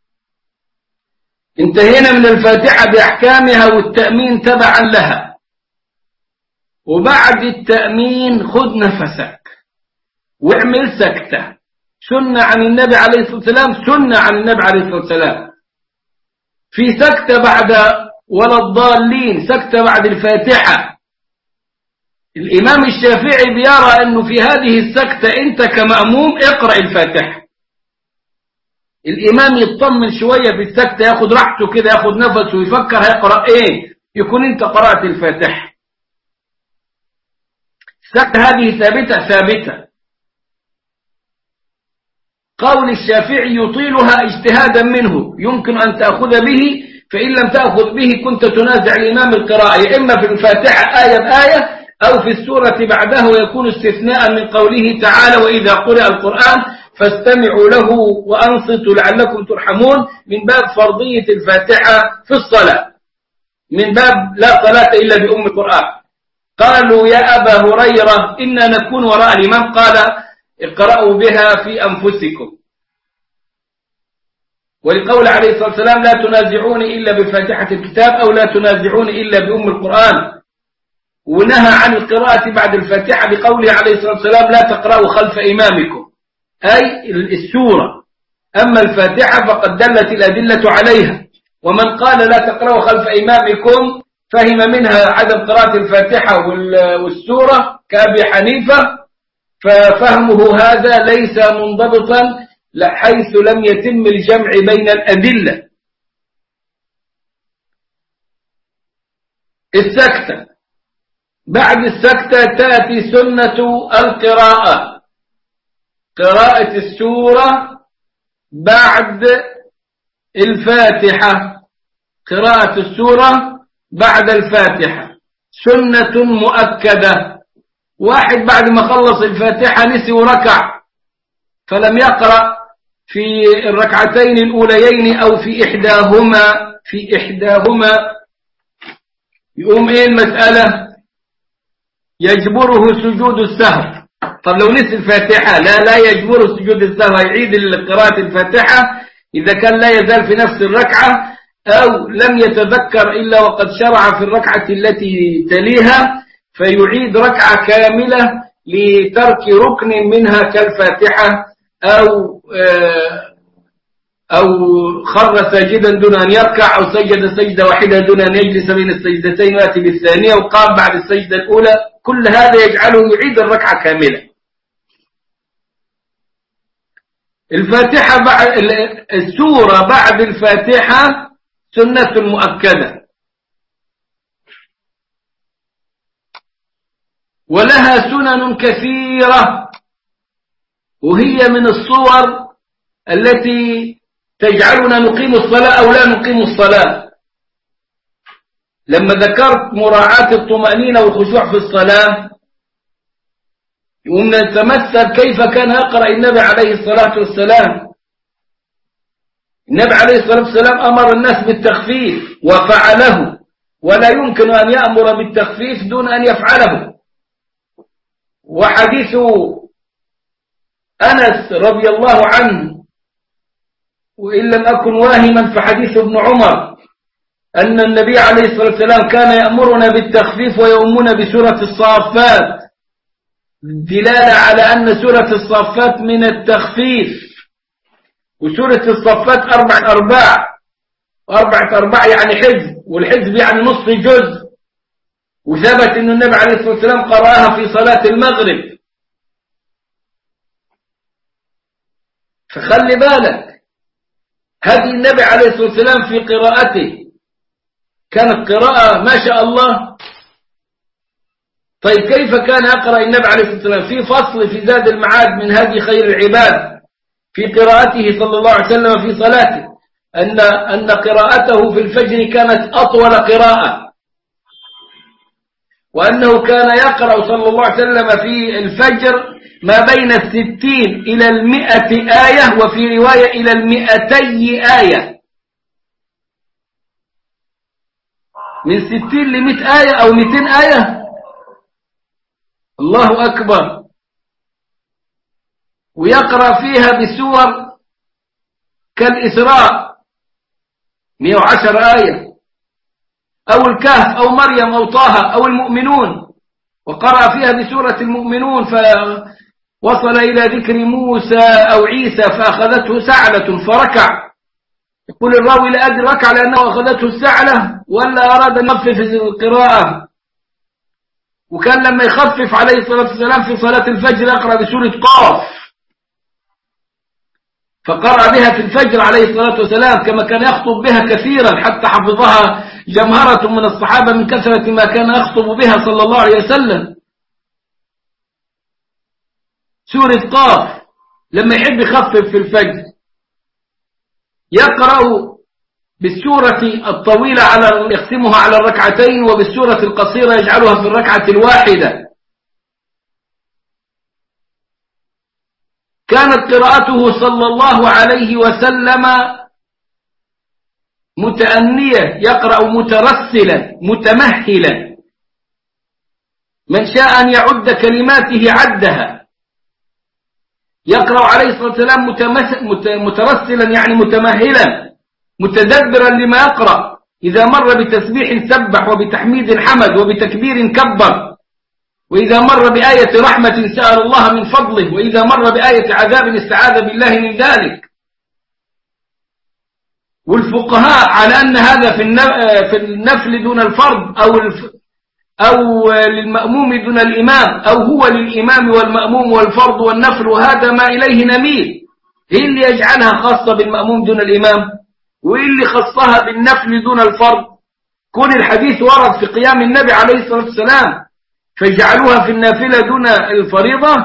انتهينا من الفاتحة بأحكامها والتأمين تبعا لها. وبعد التأمين خذ نفسك واعمل سكتة. سنة عن النبي عليه الصلاة والسلام، سنة عن النبي عليه الصلاة والسلام. في سكتة بعد ولا الضالين، سكتة بعد الفاتحة. الإمام الشافعي بيرى أنه في هذه السكتة أنت كمأموم اقرأ الفاتحة. الإمام يطمن شوية في السكتة، ياخد راحته كده، ياخد نفسه ويفكر هيقرأ إيه، يكون أنت قرأت الفاتحة. السكتة هذه ثابتة. قول الشافعي يطيلها اجتهادا منه، يمكن أن تأخذ به، فإن لم تأخذ به كنت تنازع الإمام القراءة، يا إما في الفاتحة آية بآية أو في السورة بعده، ويكون استثناء من قوله تعالى وإذا قرأ القرآن فاستمعوا له وأنصتوا لعلكم ترحمون، من باب فرضية الفاتحة في الصلاة، من باب لا صلاة إلا بأم القرآن. قالوا يا أبا هريرة إنا نكون وراء الإمام، قال اقرأوا بها في أنفسكم. ولقول عليه الصلاة والسلام لا تنازعوني إلا بفاتحة الكتاب أو لا تنازعوني إلا بأم القرآن. ونهى عن القراءة بعد الفاتحة بقوله عليه الصلاة والسلام لا تقرأوا خلف إمامكم، أي السورة. أما الفاتحة فقد دلت الأدلة عليها، ومن قال لا تقرأوا خلف إمامكم فهم منها عدم قراءة الفاتحة والسورة كأبي حنيفة، ففهمه هذا ليس منضبطا حيث لم يتم الجمع بين الأدلة. السكتة، بعد السكتة تأتي سنة القراءة، قراءة السورة بعد الفاتحة، قراءة السورة بعد الفاتحة سنة مؤكدة. واحد بعد ما خلص الفاتحة نسي وركع فلم يقرأ في الركعتين الأوليين أو في إحداهما يقوم إيه المسألة؟ يجبره سجود السهو. طب لو نسي الفاتحة لا يجبره سجود السهو، يعيد قراءة الفاتحة إذا كان لا يزال في نفس الركعة أو لم يتذكر إلا وقد شرع في الركعة التي تليها، فيعيد ركعة كاملة لترك ركن منها كالفاتحة أو خر ساجدا دون أن يركع، أو سجد سجدة واحدة دون أن يجلس بين السجدتين ويأتي بالثانية، وقام بعد السجدة الأولى. كل هذا يجعله يعيد الركعة كاملة. الفاتحة السورة بعد الفاتحة سنة مؤكدة، ولها سنن كثيرة، وهي من الصور التي تجعلنا نقيم الصلاة أو لا نقيم الصلاة. لما ذكرت مراعاة الطمأنينة والخشوع في الصلاة، ونتمثل كيف كان يقرأ النبي عليه الصلاة والسلام. النبي عليه الصلاة والسلام أمر الناس بالتخفيف وفعله، ولا يمكن أن يأمر بالتخفيف دون أن يفعله. وحديث أنس رضي الله عنه، وإن لم أكن واهما فحديث ابن عمر، أن النبي عليه الصلاة والسلام كان يأمرنا بالتخفيف ويؤمنا بسورة الصافات، دلالة على أن سورة الصافات من التخفيف. وسورة الصافات 4 أرباع، و4 أرباع يعني حزب، والحزب يعني نصف جزء. وثبت أن النبي عليه الصلاة والسلام قرأها في صلاة المغرب. فخلي بالك، هذه النبي عليه الصلاة والسلام في قراءته كانت قراءة ما شاء الله. طيب كيف كان يقرأ النبي عليه الصلاة والسلام؟ في فصل في زاد المعاد من هدي خير العباد في قراءته صلى الله عليه وسلم في صلاته أن قراءته في الفجر كانت أطول قراءة، وأنه كان يقرأ صلى الله عليه وسلم في الفجر ما بين 60 إلى 100 آية، وفي رواية إلى 200 آية، من 60 ل100 آية أو 200 آية. الله أكبر. ويقرأ فيها بسور كالإسراء 110 آية، أو الكهف أو مريم أو طه أو المؤمنون، وقرأ فيها بسورة المؤمنون وصل إلى ذكر موسى أو عيسى فأخذته سعلة فركع. يقول الراوي لا أدري ركع لأنه أخذته السعلة ولا أراد أن يخفف القراءة. وكان لما يخفف عليه الصلاة والسلام في صلاة الفجر يقرأ بسورة قاف، فقرأ بها في الفجر عليه الصلاة والسلام كما كان يخطب بها كثيرا حتى حفظها جمهرة من الصحابة من كثرة ما كان يخطب بها صلى الله عليه وسلم. سورة قاف لما يحب يخفف في الفجر يقرأ بالسورة الطويلة يقسمها على الركعتين، وبالسورة القصيرة يجعلها في الركعة الواحدة. كانت قراءته صلى الله عليه وسلم متأنية، يقرأ مترسلا متمهلا، من شاء أن يعد كلماته عدها. يقرأ عليه الصلاة والسلام مترسلا يعني متمهلا متدبرا لما يقرأ. إذا مر بتسبيح سبح، وبتحميد حمد، وبتكبير كبر، وإذا مر بآية رحمة سأل الله من فضله، وإذا مر بآية عذاب استعاذ بالله من ذلك. والفقهاء على أن هذا في النفل دون الفرض أو للمأموم دون الإمام، أو هو للإمام والمأموم والفرض والنفل، وهذا ما إليه نميل. إيه اللي يجعلها خاصة بالمأموم دون الإمام، وإيه اللي خصها بالنفل دون الفرض؟ كون الحديث ورد في قيام النبي عليه الصلاة والسلام فجعلوها في النافلة دون الفريضة،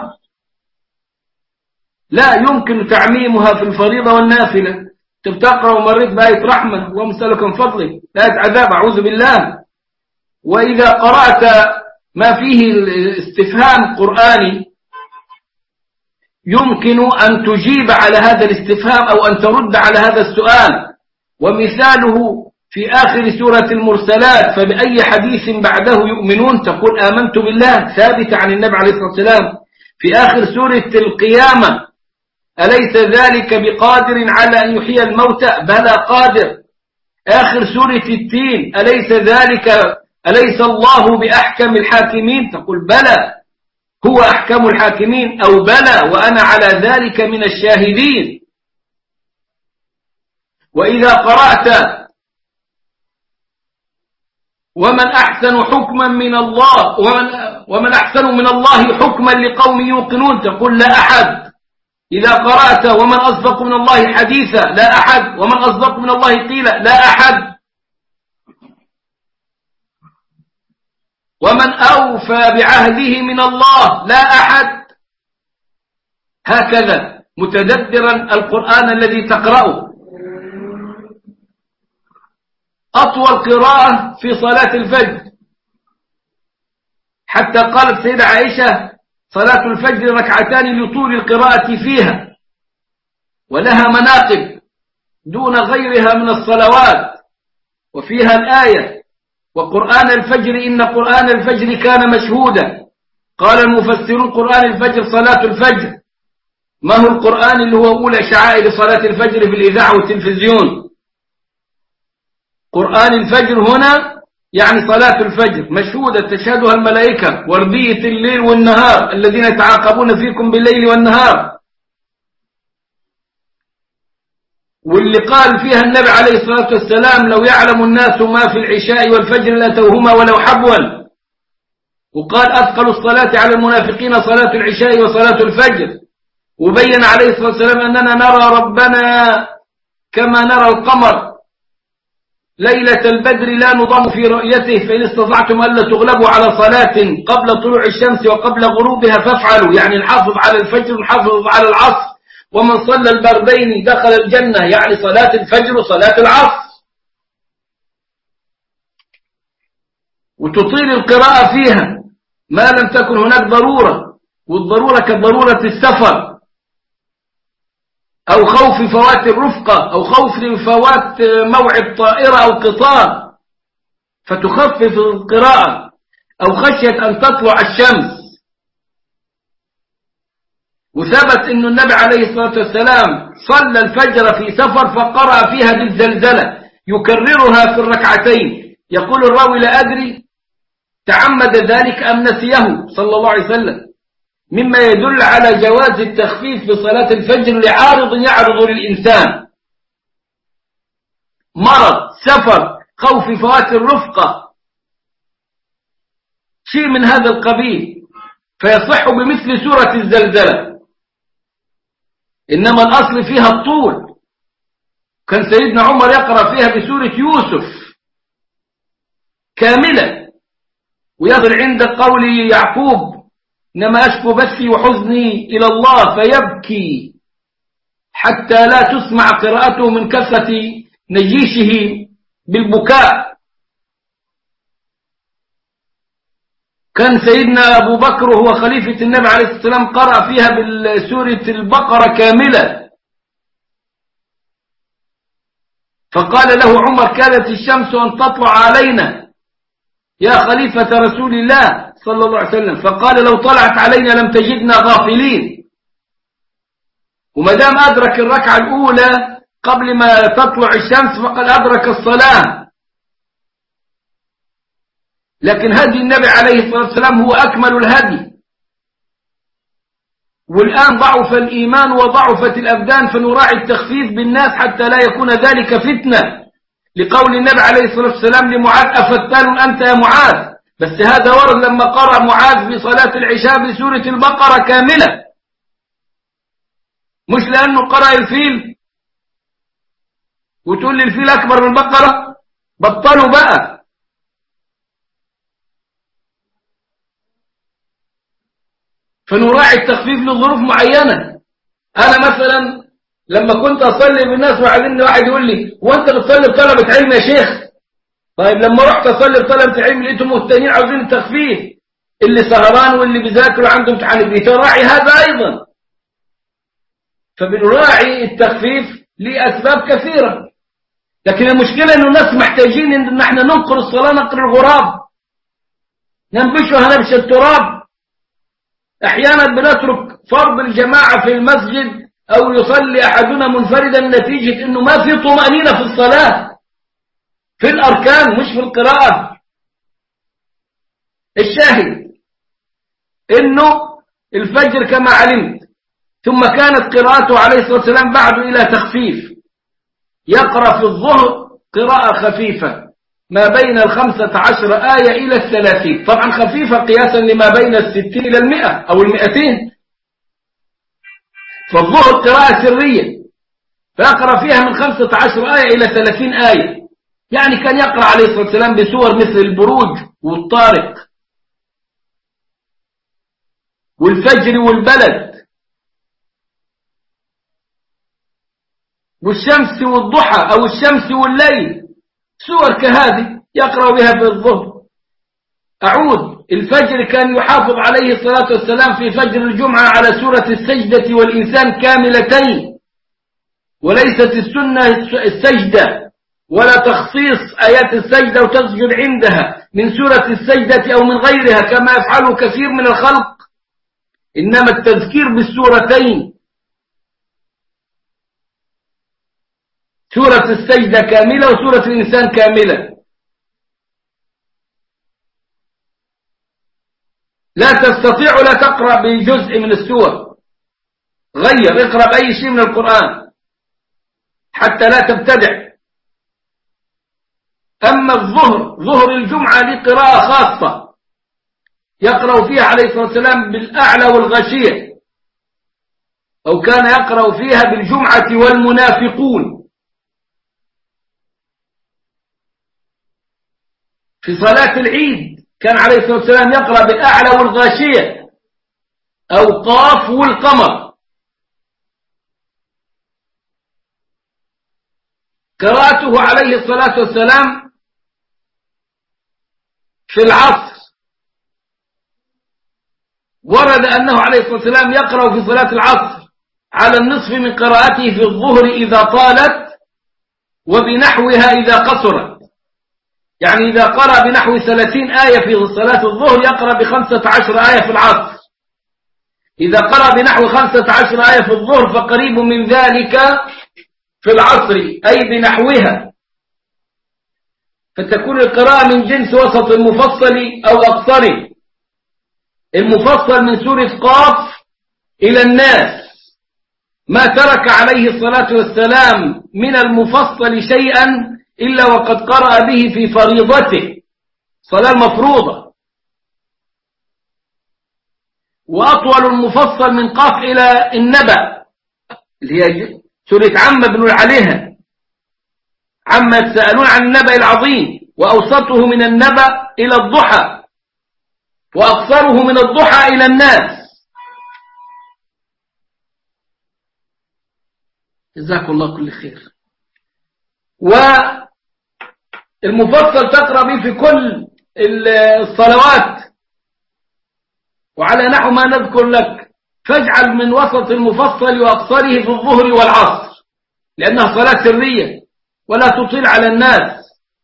لا يمكن تعميمها في الفريضة والنافلة. تقرأ ومريت بآية رحمة ومسألك من فضله، بآية عذاب أعوذ بالله. وإذا قرأت ما فيه الاستفهام قرآني يمكن أن تجيب على هذا الاستفهام أو أن ترد على هذا السؤال. ومثاله في آخر سورة المرسلات: فبأي حديث بعده يؤمنون، تقول آمنت بالله، ثابت عن النبي عليه الصلاة والسلام. في آخر سورة القيامة: أليس ذلك بقادر على أن يحيي الموتى، بلى قادر. آخر سورة التين: أليس الله بأحكم الحاكمين، تقول بلى هو أحكم الحاكمين، أو بلى وأنا على ذلك من الشاهدين. وإذا قرأت ومن أحسن حكما من الله ومن أحسن من الله حكما لقوم يوقنون، تقول لا أحد. إذا قرأت ومن أصدق من الله حديثا، لا أحد. ومن أصدق من الله قيلا، لا أحد. ومن أوفى بعهده من الله، لا أحد. هكذا متدبرا القرآن الذي تقرأه. أطول قراءة في صلاة الفجر، حتى قالت سيدة عائشة: صلاة الفجر ركعتان لطول القراءة فيها، ولها مناقب دون غيرها من الصلوات. وفيها الآية: وقرآن الفجر إن قرآن الفجر كان مشهودا. قال المفسرون: قرآن الفجر صلاة الفجر. ما هو القرآن؟ اللي هو أولى شعائر صلاة الفجر في الإذاعة والتلفزيون. قرآن الفجر هنا يعني صلاة الفجر مشهودة تشهدها الملائكة، وردية الليل والنهار الذين يتعاقبون فيكم بالليل والنهار. واللي قال فيها النبي عليه الصلاة والسلام: لو يعلم الناس ما في العشاء والفجر لأتوهما ولو حبوا. وقال: أثقل الصلاة على المنافقين صلاة العشاء وصلاة الفجر. وبين عليه الصلاة والسلام أننا نرى ربنا كما نرى القمر ليلة البدر لا نضام في رؤيته، فإن استطعتم ألا تغلبوا على صلاة قبل طلوع الشمس وقبل غروبها فافعلوا، يعني نحافظ على الفجر ونحافظ على العصر. ومن صلى البردين دخل الجنة، يعني صلاة الفجر وصلاة العصر. وتطيل القراءة فيها ما لم تكن هناك ضرورة، والضرورة كضرورة السفر أو خوف فوات الرفقة أو خوف فوات موعد طائرة أو قطار، فتخفف القراءة، أو خشية أن تطلع الشمس. وثبت أن النبي عليه الصلاة والسلام صلى الفجر في سفر فقرأ فيها بالزلزلة يكررها في الركعتين. يقول الراوي: لا أدري تعمد ذلك أم نسيه صلى الله عليه وسلم. مما يدل على جواز التخفيف في صلاة الفجر لعارض يعرض للإنسان، مرض، سفر، خوف فوات الرفقة، شيء من هذا القبيل، فيصح بمثل سورة الزلزلة. إنما الأصل فيها الطول، كان سيدنا عمر يقرأ فيها بسورة يوسف كاملة، ويصل عند قول يعقوب إنما أشكو بثي وحزني إلى الله فيبكي حتى لا تسمع قراءته من كثرة نجيشه بالبكاء. كان سيدنا أبو بكر وهو خليفة النبي عليه الصلاة والسلام قرأ فيها بسورة البقرة كاملة، فقال له عمر كادت الشمس أن تطلع علينا يا خليفة رسول الله صلى الله عليه وسلم، فقال لو طلعت علينا لم تجدنا غافلين. ومدام أدرك الركعة الأولى قبل ما تطلع الشمس فقد أدرك الصلاة. لكن هدي النبي عليه الصلاة والسلام هو أكمل الهدي، والآن ضعف الإيمان وضعفت الأبدان، فنراعي التخفيف بالناس حتى لا يكون ذلك فتنة، لقول النبي عليه الصلاة والسلام لمعاذ أفتان أنت يا معاذ. بس هذا ورد لما قرأ معاذ في صلاة العشاء بسورة البقرة كاملة، مش لأنه قرأ الفيل وتقول لي الفيل أكبر من البقرة. بطلوا بقى. فنراعي التخفيف لظروف معينة. أنا مثلا لما كنت أصلي بالناس وعلمني واحد يقول لي وأنت بتصلي بطلبة علم يا شيخ؟ طيب لما رحت أصلي بطلبة علم لقيتهم مهتمين عاوزين التخفيف، اللي سهران واللي بيذاكروا عنده امتحان بيتراعي هذا أيضا. فبنراعي التخفيف لأسباب كثيرة، لكن المشكلة إنه الناس محتاجين إن احنا ننقر الصلاة نقر الغراب، ننبشها نبش التراب. أحيانا بنترك فرض الجماعة في المسجد أو يصلي أحدنا منفردا نتيجة إنه ما في طمأنينة في الصلاة، في الأركان مش في القراءة. الشاهد إنه الفجر كما علمت ثم كانت قراءته عليه الصلاة والسلام بعد إلى تخفيف، يقرأ في الظهر قراءة خفيفة ما بين 15 آية إلى 30، طبعا خفيفة قياسا لما بين 60 إلى 100 أو 200. فالظهر قراءة سرية فيقرأ فيها من 15 آية إلى 30 آية، يعني كان يقرأ عليه الصلاة والسلام بسور مثل البروج والطارق والفجر والبلد والشمس والضحى أو الشمس والليل، سور كهذه يقرأ بها في الظهر. أعود الفجر كان يحافظ عليه الصلاة والسلام في فجر الجمعة على سورة السجدة والإنسان كاملتين، وليست السنة السجدة ولا تخصيص آيات السجدة وتسجد عندها من سورة السجدة أو من غيرها كما يفعله كثير من الخلق، إنما التذكير بالسورتين، سورة السجدة كاملة وسورة الإنسان كاملة. لا تستطيع لا تقرأ بجزء من السور، غير اقرأ بأي شيء من القرآن حتى لا تبتدع. أما الظهر، ظهر الجمعة لقراءة خاصة يقرأ فيها عليه الصلاة والسلام بالأعلى والغشية، أو كان يقرأ فيها بالجمعة والمنافقون. في صلاة العيد كان عليه الصلاة والسلام يقرأ بالأعلى والغاشية أو قاف والقمر. قراءته عليه الصلاة والسلام في العصر ورد أنه عليه الصلاة والسلام يقرأ في صلاة العصر على النصف من قراءته في الظهر إذا طالت وبنحوها إذا قصرت، يعني إذا قرأ بنحو 30 آية في صلاة الظهر يقرأ ب15 آية في العصر، إذا قرأ بنحو 15 آية في الظهر فقريب من ذلك في العصر أي بنحوها، فتكون القراءة من جنس وسط المفصل أو أقصر. المفصل من سورة قاف إلى الناس ما ترك عليه الصلاة والسلام من المفصل شيئا إلا وقد قرأ به في فريضته صلاة المفروضة. وأطول المفصل من قاف إلى النبأ اللي هي سورة عم بنقول عليها عما يتساءلون عن النبأ العظيم، وأوسطه من النبأ إلى الضحى، وأقصره من الضحى إلى الناس. جزاكم الله كل خير. والمفصل تقرأ به في كل الصلوات، وعلى نحو ما نذكر لك، فاجعل من وسط المفصل وأقصره في الظهر والعصر لأنها صلاة سرية ولا تطيل على الناس،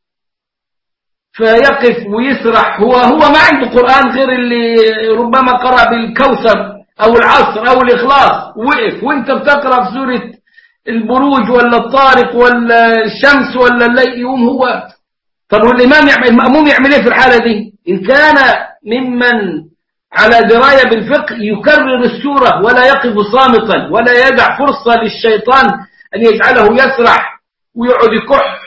فيقف ويسرح. هو ما عنده قرآن غير اللي ربما قرأ بالكوثر أو العصر أو الإخلاص، وقف وانت بتقرأ في سورة البروج ولا الطارق ولا الشمس ولا الليل يقوم هو. طب المأموم يعمل ايه في الحالة دي؟ إن كان ممن على دراية بالفقه يكرر السورة ولا يقف صامتا ولا يدع فرصة للشيطان أن يجعله يسرح ويقعد يكح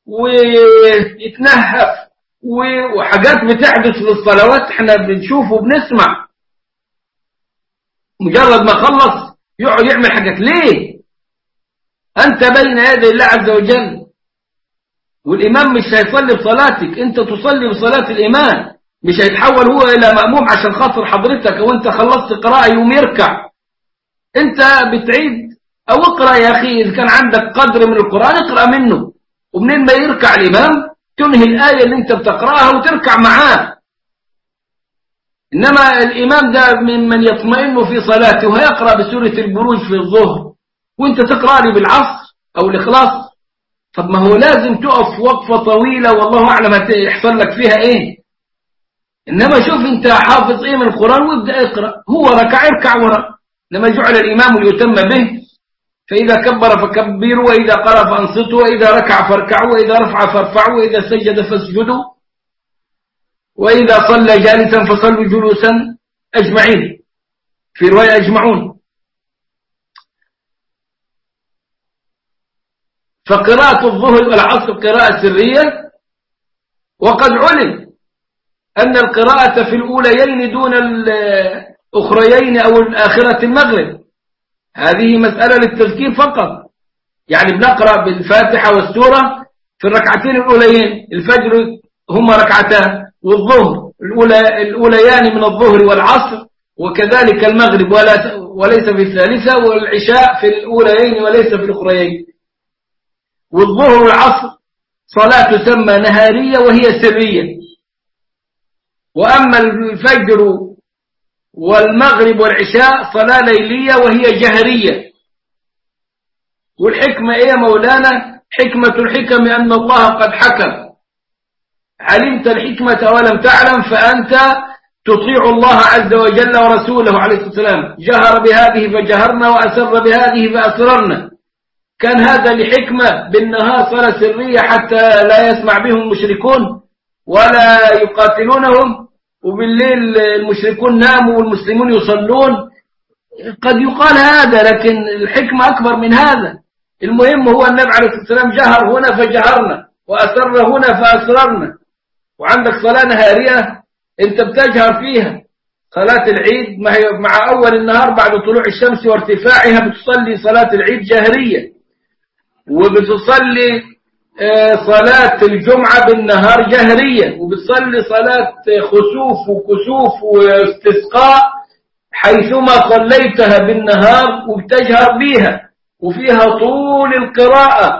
ويتنهف وحاجات بتحدث في الصلوات احنا بنشوف وبنسمع. مجرد ما خلص يقعد يعمل حاجات. ليه؟ أنت بين يدي الله عز وجل، والإمام مش هيصلي بصلاتك، أنت تصلي بصلاة الإمام، مش هيتحول هو إلى مأموم عشان خاطر حضرتك وأنت خلصت قراءة يوم يركع. أنت بتعيد أو اقرأ يا أخي، إذا كان عندك قدر من القرآن اقرأ منه، ومنين ما يركع الإمام تنهي الآية اللي أنت بتقرأها وتركع معاه. إنما الإمام ده ممن يطمئن في صلاته وهيقرأ بسورة البروج في الظهر وأنت تقرأ لي بالعصر أو الإخلاص. طب ما هو لازم تقف وقفة طويلة والله أعلم هيحصل لك فيها إيه. إنما شوف أنت حافظ إيه من القرآن وابدأ اقرأ، هو ركع اركع وراء. لما جعل الإمام ليتم به، فإذا كبر فكبروا، وإذا قرأ فأنصتوا، وإذا ركع فاركعوا، وإذا رفع فارفعوا، وإذا سجد فاسجدوا، وإذا صلى جالسا فصلوا جلوسا أجمعين، في رواية أجمعون. فقراءة الظهر والعصر قراءة سرية، وقد علم أن القراءة في الأوليين دون الأخريين أو الآخرة المغرب. هذه مسألة للتذكير فقط، يعني بنقرأ بالفاتحة والسورة في الركعتين الأوليين، الفجر هما ركعتان، والظهر الأوليان من الظهر والعصر، وكذلك المغرب وليس في الثالثة، والعشاء في الأوليين وليس في الأخريين. والظهر والعصر صلاة تسمى نهارية وهي سرية، وأما الفجر والمغرب والعشاء صلاة ليلية وهي جهرية. والحكمة إيه يا مولانا؟ حكمة الحكم أن الله قد حكم. علمت الحكمة ولم تعلم فأنت تطيع الله عز وجل ورسوله عليه الصلاة والسلام. جهر بهذه فجهرنا وأسر بهذه فأسررنا. كان هذا لحكمة بالنهار صلاة سرية حتى لا يسمع بهم المشركون ولا يقاتلونهم، وبالليل المشركون ناموا والمسلمون يصلون. قد يقال هذا، لكن الحكمة أكبر من هذا. المهم هو النبي عليه الصلاة والسلام جهر هنا فجهرنا وأسر هنا فأسررنا. وعندك صلاة نهارية أنت بتجهر فيها، صلاة العيد مع أول النهار بعد طلوع الشمس وارتفاعها بتصلي صلاة العيد جهرية، وبتصلي صلاة الجمعة بالنهار جهرية، وبتصلي صلاة خسوف وكسوف واستسقاء حيثما صليتها بالنهار وبتجهر بيها، وفيها طول القراءة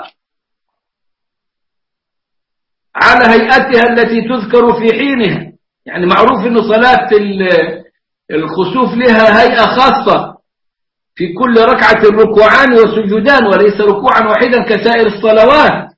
على هيئتها التي تذكر في حينها. يعني معروف أن صلاة الخسوف لها هيئة خاصة، في كل ركعة ركوعان وسجودان وليس ركوعا واحدا كسائر الصلوات.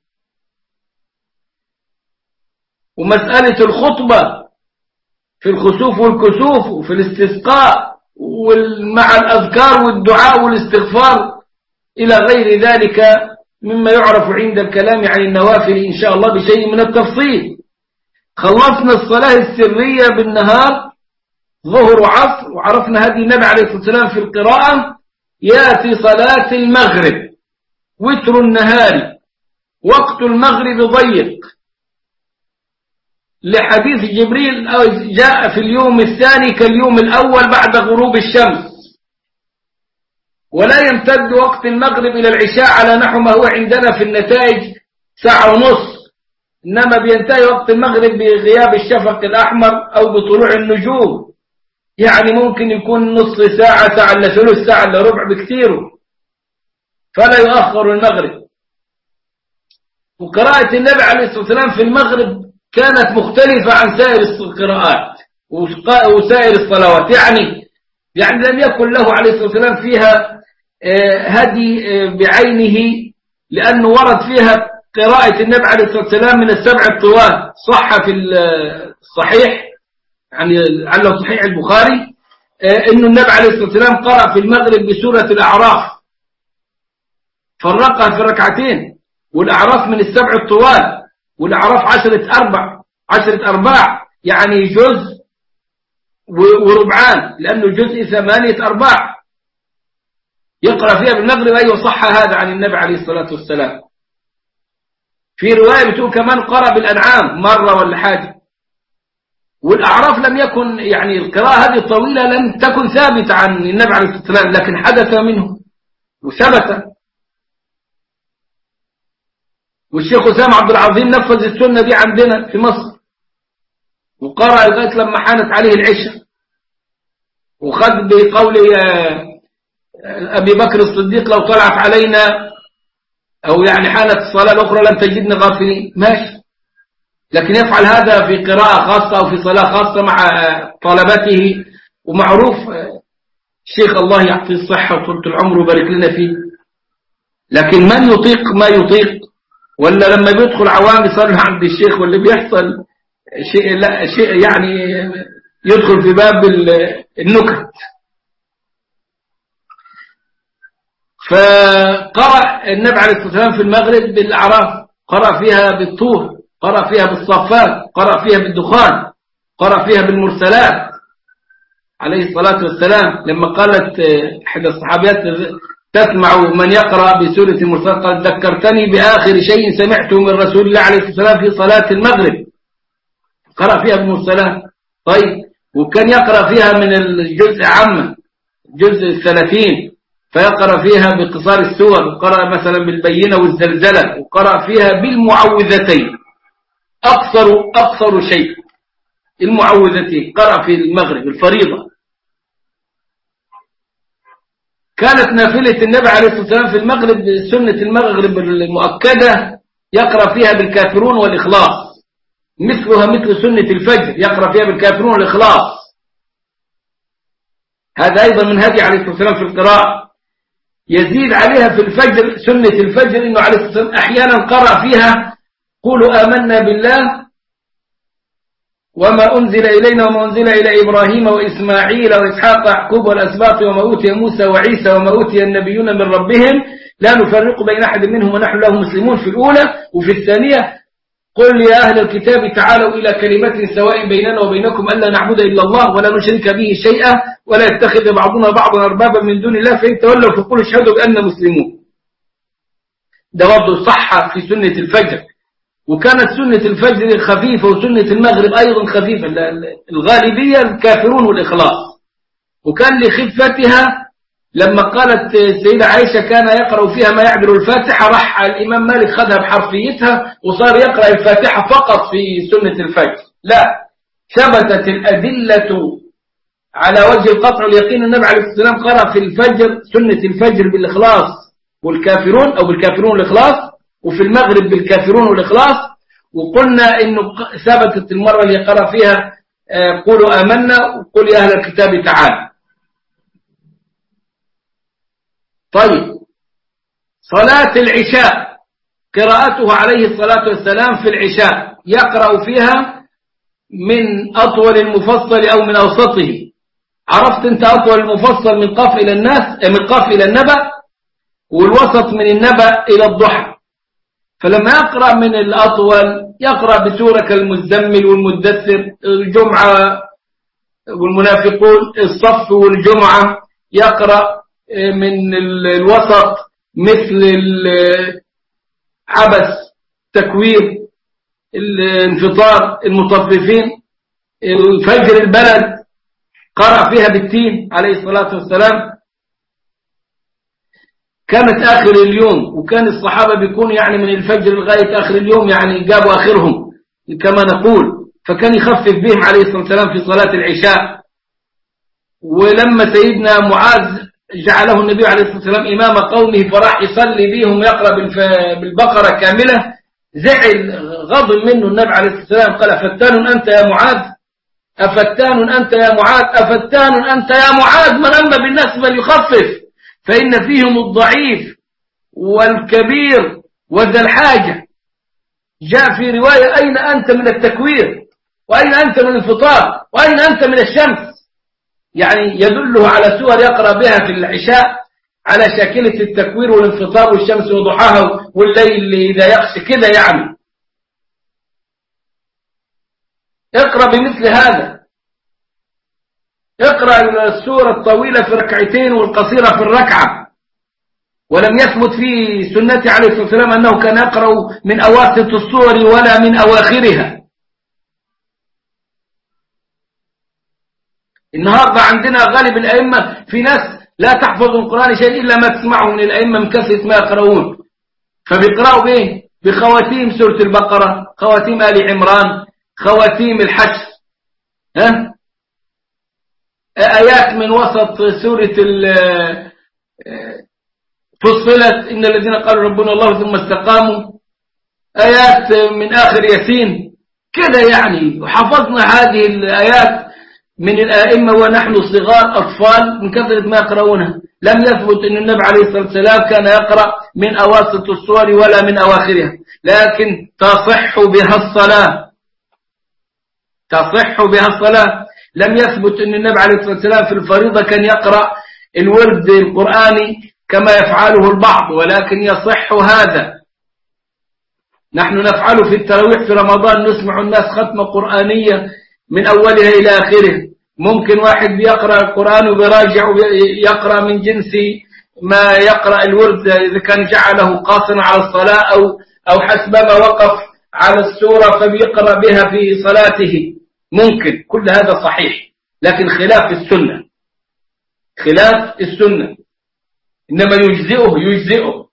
ومسألة الخطبة في الخسوف والكسوف وفي الاستسقاء ومع الأذكار والدعاء والاستغفار إلى غير ذلك مما يعرف عند الكلام عن النوافل إن شاء الله بشيء من التفصيل. خلصنا الصلاة السرية بالنهار ظهر وعصر، وعرفنا هذه النبي عليه الصلاة والسلام في القراءة. يأتي صلاة المغرب وتر النهار، وقت المغرب ضيق، لحديث جبريل جاء في اليوم الثاني كاليوم الأول بعد غروب الشمس، ولا يمتد وقت المغرب إلى العشاء على نحو ما هو عندنا في النتائج 1.5 ساعة، إنما بينتهي وقت المغرب بغياب الشفق الأحمر أو بطلوع النجوم، يعني ممكن يكون نص ساعة، ساعة إلا ثلث، ساعة إلا ربع بكثيره، فلا يؤخر المغرب. وقراءة النبي عليه الصلاة والسلام في المغرب كانت مختلفة عن سائر القراءات وسائر الصلوات، يعني لم يكن له عليه الصلاة والسلام فيها هدي بعينه، لأنه ورد فيها قراءة النبي عليه الصلاة والسلام من السبع الطوال، صح في الصحيح، يعني على صحيح البخاري، إنه النبي عليه الصلاة والسلام قرأ في المغرب بسورة الأعراف، فرقها في ركعتين، والأعراف من السبع الطوال، والأعراف 10 أرباع، يعني جزء وربعان، لأنه الجزء 8 أرباع، يقرأ فيها بالمغرب. أيوة صح هذا عن النبي عليه الصلاة والسلام. في رواية بتقول كمان قرأ بالأنعام مرة ولا حاجة. والأعراف لم يكن، يعني القراءة هذه الطويلة لم تكن ثابتة عن النبي عليه الصلاة والسلام، لكن حدث منه وثبت. والشيخ أسامة عبد العظيم نفذ السنة دي عندنا في مصر، وقرأ لغاية لما حانت عليه العشاء، وخد بقول أبي بكر الصديق لو طلعت علينا، أو يعني حانت الصلاة الأخرى لم تجدنا غافلين، ماشي، لكن يفعل هذا في قراءة خاصة أو في صلاة خاصة مع طلبته. ومعروف الشيخ الله يعطيه الصحة وطولة العمر وبارك لنا فيه، لكن من يطيق ما يطيق، ولا لما بيدخل عوام يصلي عند الشيخ واللي بيحصل شيء يعني يدخل في باب النكت. فقرأ النبي عليه الصلاة والسلام في المغرب بالأعراف، قرأ فيها بالطور، قرأ فيها بالصافات، قرأ فيها بالدخان، قرأ فيها بالمرسلات عليه الصلاة والسلام. لما قالت إحدى الصحابيات تسمع من يقرأ بسورة المرسلات، قال ذكرتني بآخر شيء سمعته من رسول الله عليه الصلاة والسلام في صلاة المغرب، قرأ فيها بالمرسلات. طيب، وكان يقرأ فيها من الجزء عامة، جزء 30، فيقرأ فيها بقصار السور، وقرأ مثلا بالبينة والزلزلة، وقرأ فيها بالمعوذتين، أقصر شيء المعوذتين قرأ في المغرب الفريضة. كانت نافلة النبي عليه الصلاة والسلام في المغرب سنة المغرب المؤكدة يقرأ فيها بالكافرون والإخلاص، مثلها مثل سنة الفجر يقرأ فيها بالكافرون والإخلاص. هذا أيضا من هدي عليه الصلاة والسلام في القراءة. يزيد عليها في الفجر، سنة الفجر، إنه عليه الصلاة والسلام أحيانا قرأ فيها قولوا آمنا بالله وما أنزل إلينا وما أنزل إلى إبراهيم وإسماعيل وإسحاق ويعقوب والأسباط وما أوتي موسى وعيسى وما أوتي النبيون من ربهم لا نفرق بين أحد منهم ونحن له مسلمون في الأولى. وفي الثانية قل يا أهل الكتاب تعالوا إلى كلمة سواء بيننا وبينكم ألا نعبد إلا الله ولا نشرك به شيئا ولا يتخذ بعضنا بعضا أربابا من دون الله فإن تولوا فقولوا اشهدوا بأننا مسلمون. ده برضه صح في سنة الفجر. وكانت سنة الفجر خفيفة وسنة المغرب أيضا خفيفة، الغالبية الكافرون والإخلاص. وكان لخفتها لما قالت السيدة عائشة كان يقرأ فيها ما يعبر الفاتحة، راح الإمام مالك خذها بحرفيتها وصار يقرأ الفاتحة فقط في سنة الفجر. لا، ثبتت الأدلة على وجه القطع واليقين. النبي عليه الصلاة والسلام قرأ في الفجر سنة الفجر بالإخلاص والكافرون أو بالكافرون والإخلاص، وفي المغرب بالكافرون والإخلاص. وقلنا إنه ثبتت المرة اللي قرأ فيها قولوا آمنا وقل يا أهل الكتاب تعالى. طيب، صلاة العشاء قراءته عليه الصلاة والسلام في العشاء يقرأ فيها من أطول المفصل أو من أوسطه. عرفت أنت أطول المفصل من قاف إلى الناس، من قاف إلى النبأ، والوسط من النبأ إلى الضحى. فلما يقرأ من الأطول يقرأ بسورة كالمزمل والمدثر، الجمعة والمنافقون الصف والجمعة يقرأ من الوسط مثل عبس، تكوير، الانفطار، المطففين، الفجر البلد قرأ فيها بالتين عليه الصلاة والسلام. كانت آخر اليوم، وكان الصحابة بيكون يعني من الفجر لغاية آخر اليوم، يعني جابوا آخرهم كما نقول، فكان يخفف بهم عليه الصلاة والسلام في صلاة العشاء. ولما سيدنا معاذ جعله النبي عليه الصلاة والسلام إمام قومه فراح يصلي بهم يقرأ بالبقرة كاملة، زعل غضب منه النبي عليه الصلاة والسلام، قال: أفتان أنت يا معاذ؟ أفتان أنت يا معاذ؟ أفتان أنت يا معاذ؟ من أما بالناس فليخفف، فإن فيهم الضعيف والكبير وذا الحاجة. جاء في رواية: أين أنت من التكوير؟ وأين أنت من الفطار؟ وأين أنت من الشمس؟ يعني يدله على سور يقرأ بها في العشاء على شاكلة التكوير والانفطار والشمس وضحاها والليل إذا يغشى كده. يعني اقرأ بمثل هذا، اقرأ السورة الطويلة في ركعتين والقصيرة في الركعة. ولم يثبت في سنته عليه الصلاة والسلام أنه كان يقرأ من أواسط السور ولا من أواخرها. النهاردة عندنا غالب الأئمة في ناس لا تحفظ القرآن شيء إلا ما تسمعه من الأئمة من كثرة ما يقرؤون، فبيقرأوا بإيه؟ بخواتيم سورة البقرة، خواتيم آل عمران، خواتيم الحشر، آيات من وسط سورة فصلت إن الذين قالوا ربنا الله ثم استقاموا، آيات من آخر ياسين كده. يعني وحفظنا هذه الآيات من الآئمة ونحن صغار أطفال من كثرة ما يقرؤونها. لم يثبت أن النبي عليه الصلاة والسلام كان يقرأ من أواسط السور ولا من أواخرها، لكن تصح بها الصلاة، تصح بها الصلاة. لم يثبت أن النبي عليه الصلاة والسلام في الفريضة كان يقرأ الورد القرآني كما يفعله البعض، ولكن يصح هذا. نحن نفعله في التراويح في رمضان، نسمع الناس ختمة قرآنية من أولها إلى آخره. ممكن واحد بيقرأ القرآن وبيراجع ويقرأ من جنس ما يقرأ الورد إذا كان جعله قاصرا على الصلاة أو حسبما وقف على السورة فبيقرأ بها في صلاته. ممكن، كل هذا صحيح، لكن خلاف السنة، خلاف السنة. إنما يجزئه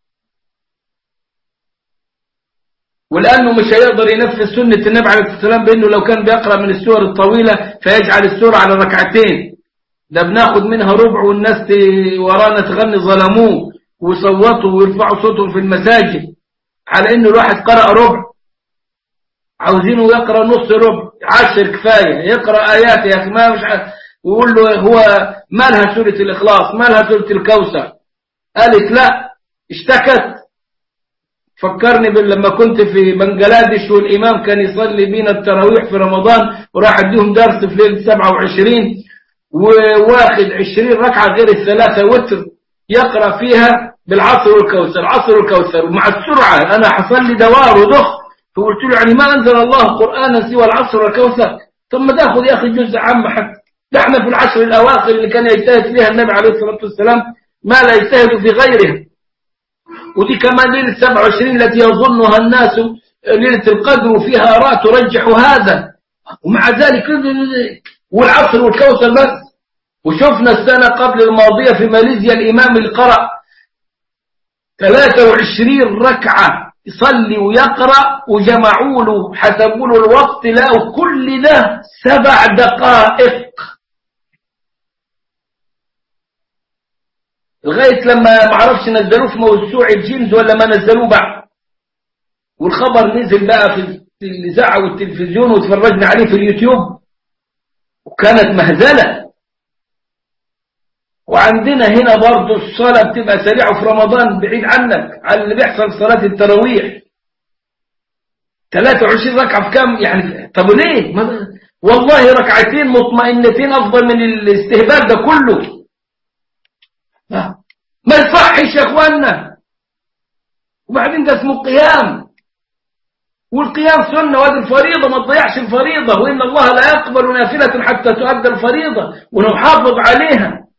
ولأنه مش هيقدر ينفذ سنة النبي عليه الصلاة والسلام بأنه لو كان بيقرأ من السور الطويلة فيجعل السورة على ركعتين. ده بناخد منها ربع والناس ورانا تغني ظلموه وصوتوا ويرفعوا صوتهم في المساجد على أنه الواحد قرأ ربع. عاوزينه يقرأ نص ربع، 10 كفاية، يقرأ آيات يا أخي ما مش ويقول له هو مالها سورة الإخلاص، مالها سورة الكوثر؟ قالت لا، اشتكت. فكرني لما كنت في بنجلاديش والإمام كان يصلي بينا التراويح في رمضان وراح اديهم درس في ليلة 27 وواخد 20 ركعة غير الثلاثة وتر يقرأ فيها بالعصر والكوثر، عصر والكوثر، ومع السرعة أنا حصل لي دوار وضخ. فقلت له يعني ما أنزل الله قرآنا سوى العصر والكوثر؟ ثم تأخذ يا أخي جزء عام حتى. ده احنا في العشر الأواخر اللي كان يجتهد فيها النبي عليه الصلاة والسلام ما لا يجتهد في غيرها. ودي كمان ليلة 27 التي يظنها الناس ليلة القدر وفيها آراء ترجح هذا، ومع ذلك والعصر والكوثر بس. وشفنا السنة قبل الماضية في ماليزيا الإمام اللي قرأ 23 ركعة يصلي ويقرأ وجمعوا له حسبوا له الوقت لقوا كل ده 7 دقائق، لغاية لما معرفش نزلوه في موسوعة جيمز ولا ما نزلوه بعد. والخبر نزل بقى في الإذاعة والتلفزيون وتفرجنا عليه في اليوتيوب وكانت مهزلة. وعندنا هنا برضو الصلاة بتبقى سريعة في رمضان بعيد عنك على اللي بيحصل في صلاة التراويح. 23 ركعة في كام يعني؟ طب ليه؟ والله ركعتين مطمئنتين أفضل من الاستهبال ده كله. ما يصحش يا اخوانا. وبعدين ده اسمه قيام. والقيام سنة، وهذه الفريضة ما تضيعش الفريضة، وإن الله لا يقبل نافلة حتى تؤدى الفريضة ونحافظ عليها.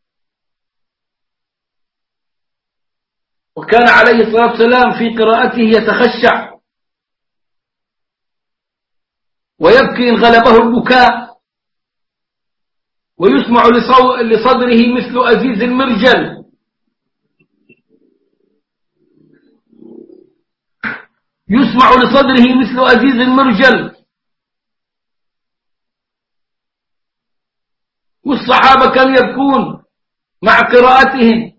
وكان عليه الصلاة والسلام في قراءته يتخشع ويبكي إن غلبه البكاء، ويسمع لصدره مثل أزيز المرجل، يسمع لصدره مثل أزيز المرجل. والصحابة كانوا يبكون مع قراءتهم.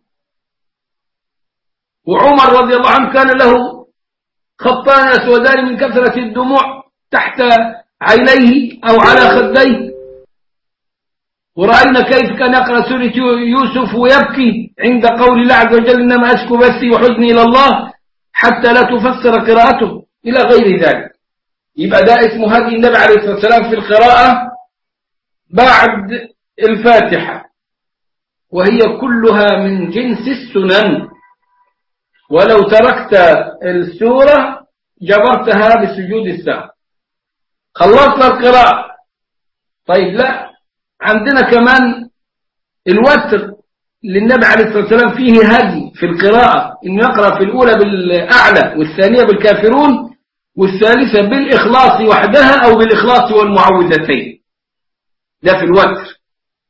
وعمر رضي الله عنه كان له خطان أسودان من كثرة الدموع تحت عينيه أو على خديه. ورأينا كيف كان يقرأ سورة يوسف ويبكي عند قول الله عز وجل إنما أشكو بثي وحزني إلى الله، حتى لا تفسر قراءته إلى غير ذلك. يبقى ده اسمه هدي النبي عليه الصلاة والسلام في القراءة بعد الفاتحة، وهي كلها من جنس السنن. ولو تركت السورة جبرتها بسجود السهو. خلصنا القراءة. طيب لا، عندنا كمان الوتر للنبي عليه الصلاة والسلام فيه هدي في القراءة، إنه يقرأ في الأولى بالأعلى والثانية بالكافرون والثالثة بالإخلاص وحدها أو بالإخلاص والمعوذتين. ده في الوتر.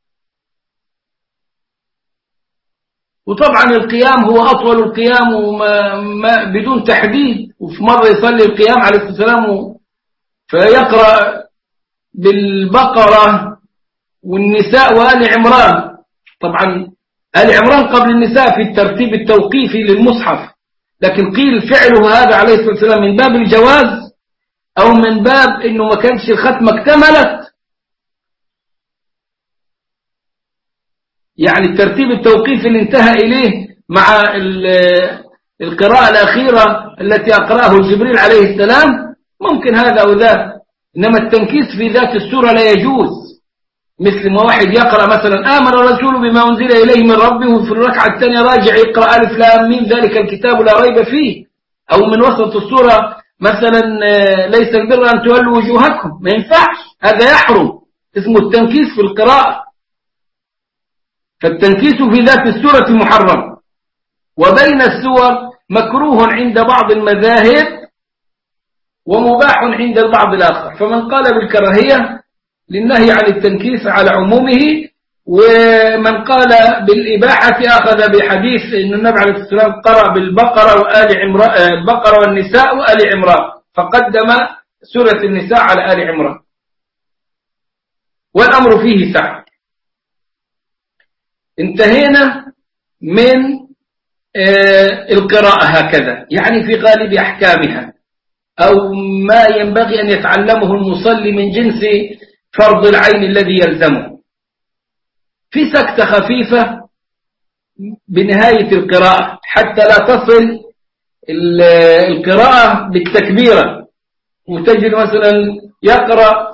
وطبعا القيام هو أطول القيام بدون تحديد. وفي مرة يصلي القيام عليه الصلاة والسلام فيقرأ بالبقرة والنساء وآل عمران. طبعا آل عمران قبل النساء في الترتيب التوقيفي للمصحف، لكن قيل فعله هذا عليه الصلاة والسلام من باب الجواز أو من باب إنه ما كانش الختمة اكتملت. يعني الترتيب التوقيفي اللي انتهى إليه مع القراءة الأخيرة التي أقرأه جبريل عليه السلام ممكن هذا أو ذاك، إنما التنكيس في ذات السورة لا يجوز. مثل ما واحد يقرأ مثلا آمن الرسول بما أنزل إليه من ربه في الركعة الثانية راجع يقرأ ألف لام ميم ذلك الكتاب لا ريب فيه، أو من وسط السورة مثلا ليس البر أن تولوا وجوهكم، ما ينفعش، هذا يحرم، اسمه التنكيس في القراءة. فالتنكيس في ذات السورة محرم، وبين السور مكروه عند بعض المذاهب ومباح عند البعض الآخر. فمن قال بالكراهية للنهي عن التنكيس على عمومه، ومن قال بالإباحة أخذ بحديث أن النبي عليه الصلاة والسلام قرأ بالبقرة وآل عمران، البقرة والنساء وآل عمران، فقدم سورة النساء على آل عمران، والأمر فيه سعة. انتهينا من القراءة هكذا، يعني في غالب أحكامها أو ما ينبغي أن يتعلمه المصلي من جنس فرض العين الذي يلزمه. في سكتة خفيفة بنهاية القراءة حتى لا تصل القراءة بالتكبيرة، وتجد مثلا يقرأ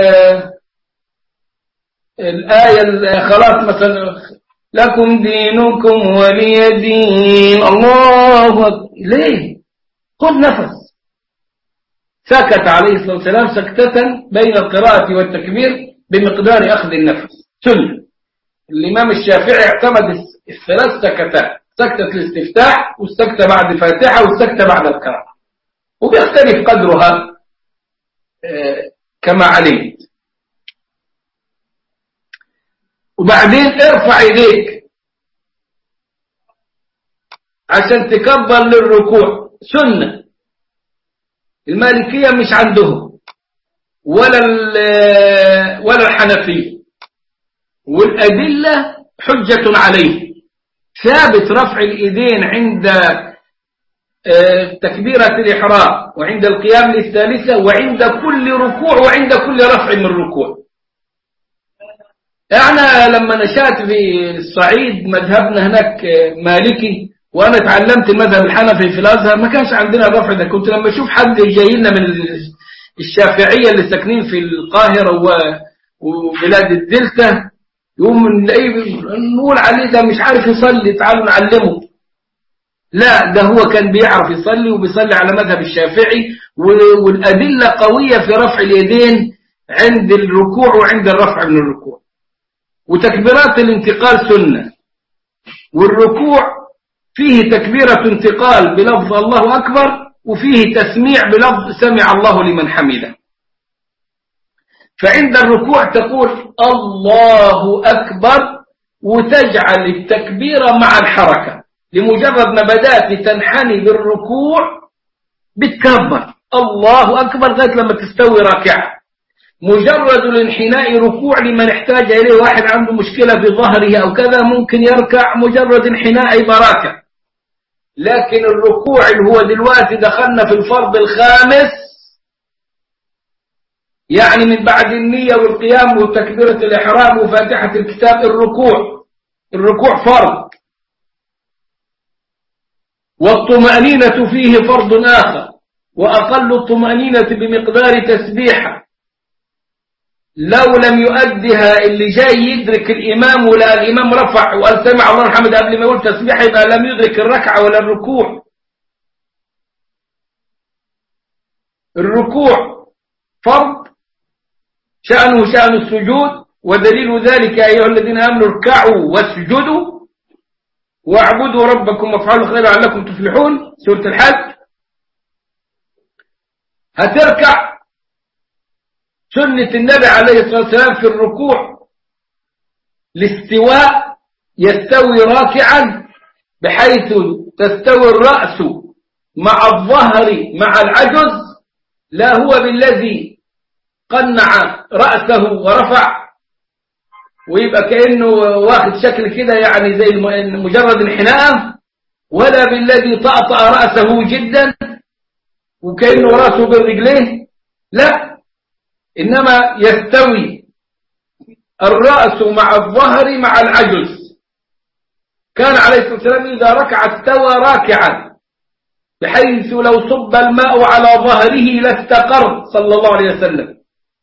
الآية خلاص مثلا لكم دينكم ولي دين، الله أكبر، ليه؟ خذ نفس. سكت عليه الصلاة والسلام سكتة بين القراءة والتكبير بمقدار أخذ النفس سنة. الإمام الشافعي اعتمد الثلاث سكتات، سكتة الاستفتاح والسكتة بعد الفاتحة والسكتة بعد القراءة، وبيختلف قدرها كما علمت. وبعدين ارفع يديك عشان تكبر للركوع، سنة. المالكية مش عندهم ولا الحنفية، والأدلة حجة عليه. ثابت رفع الإيدين عند تكبيرة الإحرام وعند القيام للثالثة وعند كل ركوع وعند كل رفع من الركوع. أنا لما نشأت في الصعيد مذهبنا هناك مالكي، وأنا تعلمت المذهب الحنفي في الأزهر، ما كانش عندنا الرفع ده. كنت لما أشوف حد جاي لنا من الشافعية اللي ساكنين في القاهرة وبلاد الدلتا، يقوم نقول عليه ده مش عارف يصلي، تعالوا نعلمه. لا، ده هو كان بيعرف يصلي وبيصلي على مذهب الشافعي، والأدلة قوية في رفع اليدين عند الركوع وعند الرفع من الركوع. وتكبيرات الانتقال سنة، والركوع فيه تكبيرة انتقال بلفظ الله أكبر، وفيه تسميع بلفظ سمع الله لمن حمده. فعند الركوع تقول الله أكبر وتجعل التكبير مع الحركة، لمجرد ما بدأت تنحني بالركوع بتكبر الله أكبر لغاية لما تستوي راكعة. مجرد الانحناء ركوع لمن احتاج إليه، واحد عنده مشكلة في ظهره أو كذا ممكن يركع مجرد انحناء يبقى راكع. لكن الركوع اللي هو دلوقتي دخلنا في الفرض الخامس، يعني من بعد النية والقيام وتكبيرة الإحرام وفاتحة الكتاب، الركوع فرض، والطمأنينة فيه فرض آخر، وأقل الطمأنينة بمقدار تسبيحة لو لم يؤدها اللي جاي يدرك الإمام، ولا الإمام رفع وقال سمع الله الحمد قبل ما يقول تسبيحة، يبقى لم يدرك الركعة ولا الركوع. الركوع فرض شأنه شأن السجود، ودليل ذلك يا أيها الذين آمنوا اركعوا واسجدوا واعبدوا ربكم وافعلوا الخير لعلكم تفلحون، سورة الحج. هتركع، سنة النبي عليه الصلاة والسلام في الركوع الاستواء، يستوي راكعا بحيث تستوي الرأس مع الظهر مع العجز، لا هو بالذي قنع رأسه ورفع ويبقى كأنه واخد شكل كده يعني زي مجرد انحناء، ولا بالذي طأطأ رأسه جدا وكأنه رأسه بالرجلين، لا، إنما يستوي الرأس مع الظهر مع العجز. كان عليه الصلاة والسلام إذا ركع استوى راكعا بحيث لو صب الماء على ظهره لاستقر صلى الله عليه وسلم.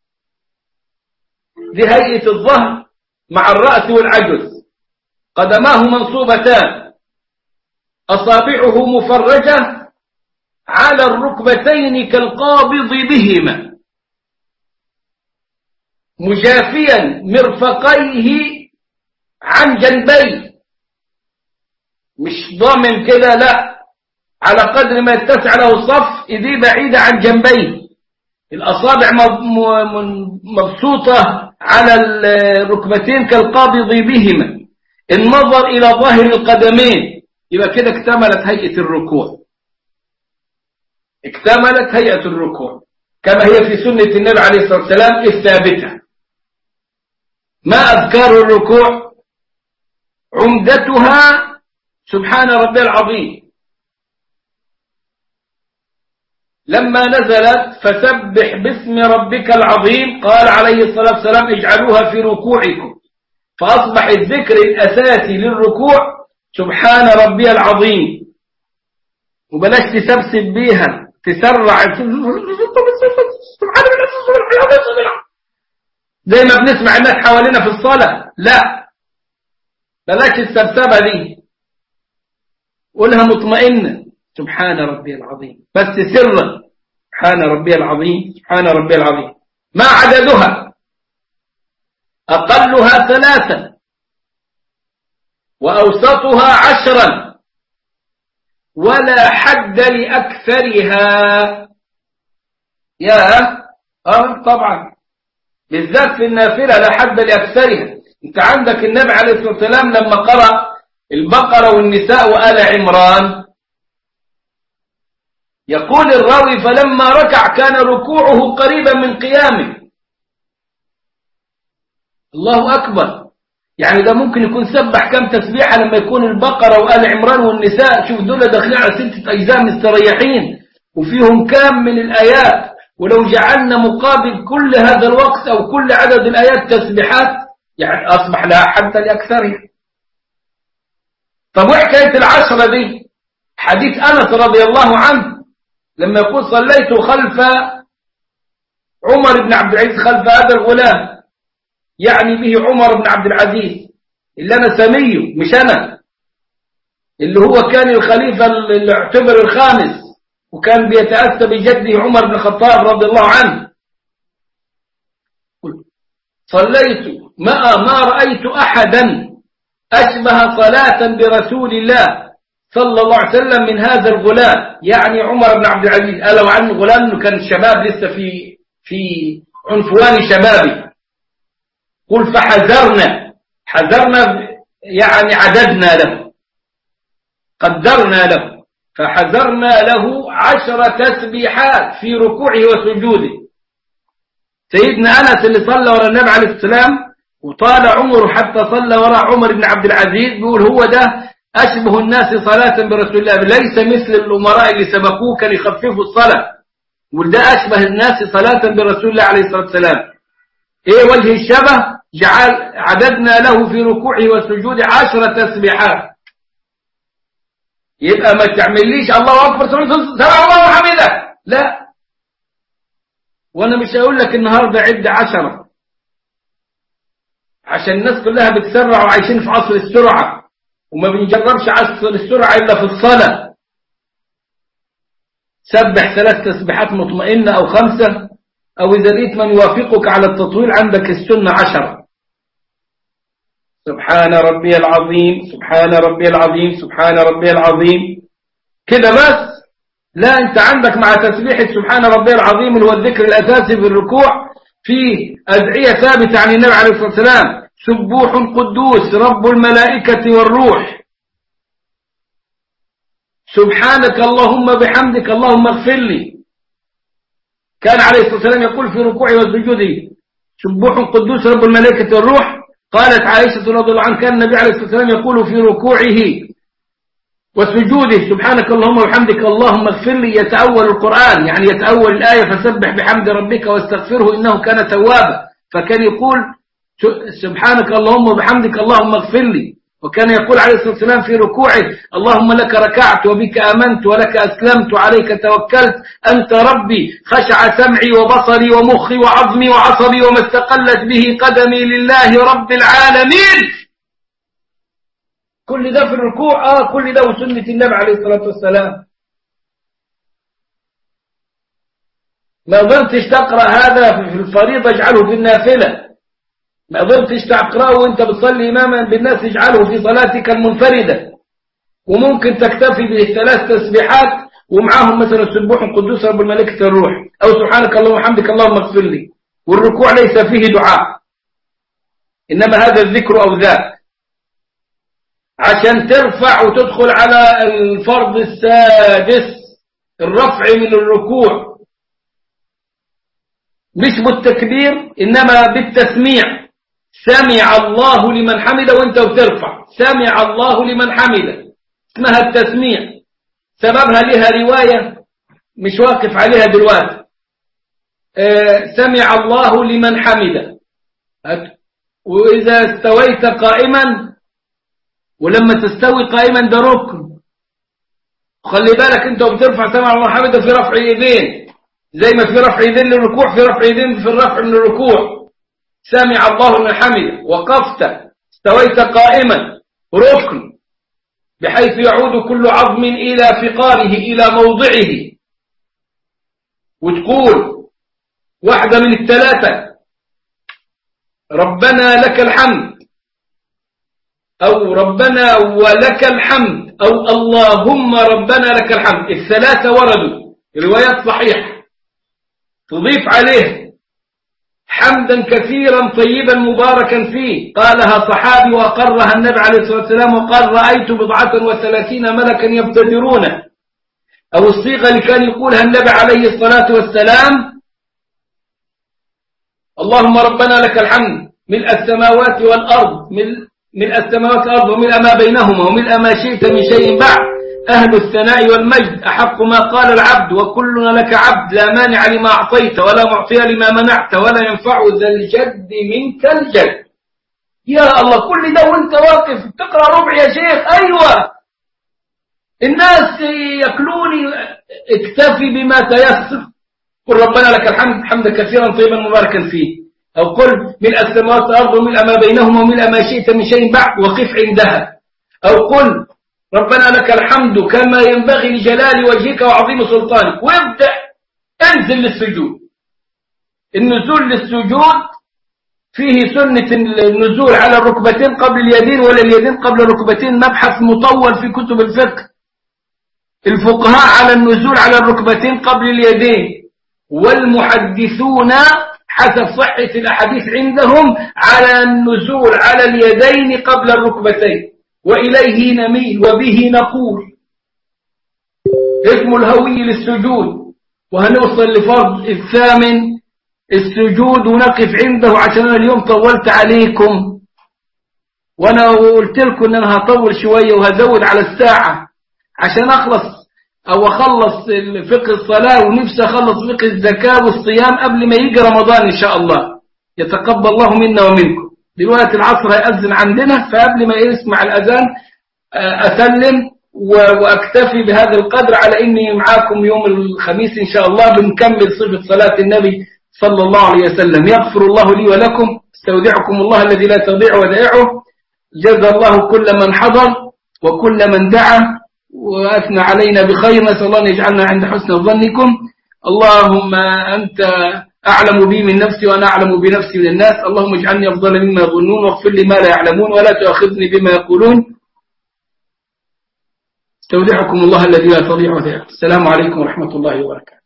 دي هيئة الظهر مع الرأس والعجز. قدماه منصوبتان، أصابعه مفرجة على الركبتين كالقابض بهما، مجافيا مرفقيه عن جنبيه، مش ضامن كده، لا، على قدر ما يتسع له الصف ايديه بعيدة عن جنبيه، الأصابع مبسوطة على الركبتين كالقابض بهما، النظر إلى ظاهر القدمين، يبقى كده اكتملت هيئة الركوع، اكتملت هيئة الركوع كما هي في سنة النبي عليه الصلاة والسلام الثابتة. ما أذكار الركوع؟ عمدتها سبحان ربي العظيم، لما نزلت فسبح باسم ربك العظيم قال عليه الصلاة والسلام اجعلوها في ركوعكم، فأصبح الذكر الأساسي للركوع سبحان ربي العظيم، وبلاش تسبسب بيها تسرع زي ما بنسمع الناس حوالينا في الصلاة، لا، بلاش السبسبة دي، قولها مطمئنة سبحان ربي العظيم، بس سرا سبحان ربي العظيم سبحان ربي العظيم. ما عددها؟ أقلها 3 وأوسطها 10 ولا حد لأكثرها. طبعا بالذات في النافلة لا حد لأكثرها. انت عندك النبي عليه الصلاة والسلام لما قرأ البقرة والنساء وآل عمران يقول الراوي فلما ركع كان ركوعه قريبا من قيامه. الله أكبر، يعني ده ممكن يكون سبح كم تسبيحة لما يكون البقرة وآل عمران والنساء، شوف دول داخلين على 6 أجزاء مستريحين وفيهم كام من الآيات، ولو جعلنا مقابل كل هذا الوقت أو كل عدد الآيات تسبيحات يعني أصبح لها حتى لأكثرها. طب وحكاية 10 دي؟ حديث أنس رضي الله عنه لما يقول صليت خلف عمر بن عبد العزيز، خلف هذا الغلام يعني به عمر بن عبد العزيز اللي أنا سميه مش أنا، اللي هو كان الخليفة اللي اعتبر الخامس، وكان بيتأسى بجده عمر بن الخطاب رضي الله عنه. صليت ما رأيت أحدا أشبه صلاة برسول الله صلى الله عليه وسلم من هذا الغلام، يعني عمر بن عبد العزيز. قالوا عنه غلام انه كان شباب لسه في عنفوان شبابه. قل فحذرنا، حذرنا يعني عددنا له، قدرنا له، فحذرنا له 10 تسبيحات في ركوعه وسجوده. سيدنا أنس اللي صلى وراء النبي عليه السلام وطال عمره حتى صلى وراء عمر بن عبد العزيز، بيقول هو ده أشبه الناس صلاة برسول الله، ليس مثل الأمراء اللي سبقوه كان يخففوا الصلاة، وده أشبه الناس صلاة برسول الله عليه الصلاة والسلام. إيه وجه الشبه؟ جعل عددنا له في ركوعه وسجوده 10 تسبيحات. يبقى ما تعمليش الله أكبر سمع الله وحمده، لا. وأنا مش هقول لك النهاردة عد 10 عشان الناس كلها بتسرع وعايشين في عصر السرعة، وما بنجربش عصر السرعة إلا في الصلاة. سبح 3 تسبيحات مطمئنة أو 5، أو إذا لقيت من يوافقك على التطويل عندك السنة 10. سبحان ربي العظيم، سبحان ربي العظيم، سبحان ربي العظيم، كده بس. لا، أنت عندك مع تسبيحة سبحان ربي العظيم اللي هو الذكر الأساسي في الركوع في أدعية ثابتة عن النبي عليه الصلاة والسلام: سبوح قدوس رب الملائكة والروح، سبحانك اللهم بحمدك اللهم اغفر لي. كان عليه الصلاة والسلام يقول في ركوعه وسجوده: سبوح قدوس رب الملائكة والروح. قالت عائشة رضي الله عنها: كان النبي عليه الصلاة والسلام يقول في ركوعه وسجوده: سبحانك اللهم وبحمدك اللهم اغفر لي. يتأول القرآن، يعني يتأول الآية: فسبح بحمد ربك واستغفره إنه كان توابا. فكان يقول سبحانك اللهم وبحمدك اللهم اغفر لي. وكان يقول عليه الصلاة والسلام في ركوعه: اللهم لك ركعت وبك آمنت ولك أسلمت وعليك توكلت أنت ربي، خشع سمعي وبصري ومخي وعظمي وعصبي وما استقلت به قدمي لله رب العالمين. كل ده في الركوع، كل ده وسنة النبي عليه الصلاة والسلام. ما قدرتش تقرأ هذا في الفريضة اجعله في النافلة، ما قدرتش تقرأه وانت بتصلي إماما بالناس اجعله في صلاتك المنفردة. وممكن تكتفي ب3 تسبيحات ومعاهم مثلا سبوح قدوس رب الملائكة والروح، أو سبحانك اللهم وبحمدك اللهم اغفر لي. والركوع ليس فيه دعاء، إنما هذا الذكر أو ذاك عشان ترفع وتدخل على الفرض السادس، الرفع من الركوع، مش بالتكبير إنما بالتسميع. سمع الله لمن حمده وانت بترفع، سمع الله لمن حمده، اسمها التسميع. سببها لها رواية مش واقف عليها دلوقتي. سمع الله لمن حمده، وإذا استويت قائما، ولما تستوي قائما ده ركن. خلي بالك انت وبترفع سمع الله حمده في رفع يدين، زي ما في رفع يدين للركوع في رفع يدين في الرفع من الركوع. سمع الله لمن حمده، وقفت استويت قائما، ركن، بحيث يعود كل عظم إلى فقاره إلى موضعه. وتقول واحدة من 3: ربنا لك الحمد، أو ربنا ولك الحمد، أو اللهم ربنا لك الحمد. ال3 وردوا روايات صحيحة. تضيف عليه حمدا كثيرا طيبا مباركا فيه، قالها صحابي وأقرها النبي عليه الصلاة والسلام وقال: رأيت 37 ملكا يبتدرونه. أو الصيغة اللي كان يقولها النبي عليه الصلاة والسلام: اللهم ربنا لك الحمد ملء السماوات والأرض، ملء السماوات والأرض وملء ما بينهما وملء ما شئت من شيء بعد، أهل الثناء والمجد، أحق ما قال العبد وكلنا لك عبد، لا مانع لما أعطيت ولا معطي لما منعت ولا ينفع ذا الجد منك الجد. يا الله، كل ده وانت واقف تقرأ ربع يا شيخ؟ أيوة، الناس يأكلوني. اكتفي بما تيسر. قل ربنا لك الحمد حمدا كثيرا طيبا مباركا فيه، أو قل ملء السماوات والأرض وملء ما بينهما وملء ما شئت من شيء بعد، وقف عندها. أو قل ربنا لك الحمد كما ينبغي لجلال وجهك وعظيم سلطانك، وابدأ انزل للسجود. النزول للسجود فيه سنة النزول على الركبتين قبل اليدين ولا اليدين قبل الركبتين، مبحث مطول في كتب الفقه. الفقهاء على النزول على الركبتين قبل اليدين، والمحدثون حسب صحة الأحاديث عندهم على النزول على اليدين قبل الركبتين، وإليه نميل وبه نقول. اسم الهوي للسجود، وهنوصل لفرض الثامن السجود ونقف عنده، عشان أنا اليوم طولت عليكم، وأنا قلت لكم أن أنا هطول شوية وهزود على الساعة عشان أخلص أو أخلص فقه الصلاة، ونفسي أخلص فقه الزكاة والصيام قبل ما يجي رمضان إن شاء الله. يتقبل الله منا ومنكم. دلوقتي العصر هيأذن عندنا، فقبل ما يسمع الأذان أسلم وأكتفي بهذا القدر، على إني معاكم يوم الخميس إن شاء الله بنكمل صفة صلاة النبي صلى الله عليه وسلم. يغفر الله لي ولكم. استودعكم الله الذي لا تضيع ودائعه. جزا الله كل من حضر وكل من دعا وأثنى علينا بخير. نسأل الله أن يجعلنا عند حسن ظنكم. اللهم أنت أعلم بي من نفسي وأنا أعلم بنفسي من الناس. اللهم اجعلني أفضل مما يظنون، واغفر لي ما لا يعلمون، ولا تؤاخذني بما يقولون. استودعكم الله الذي لا تضيع ودائعه. السلام عليكم ورحمة الله وبركاته.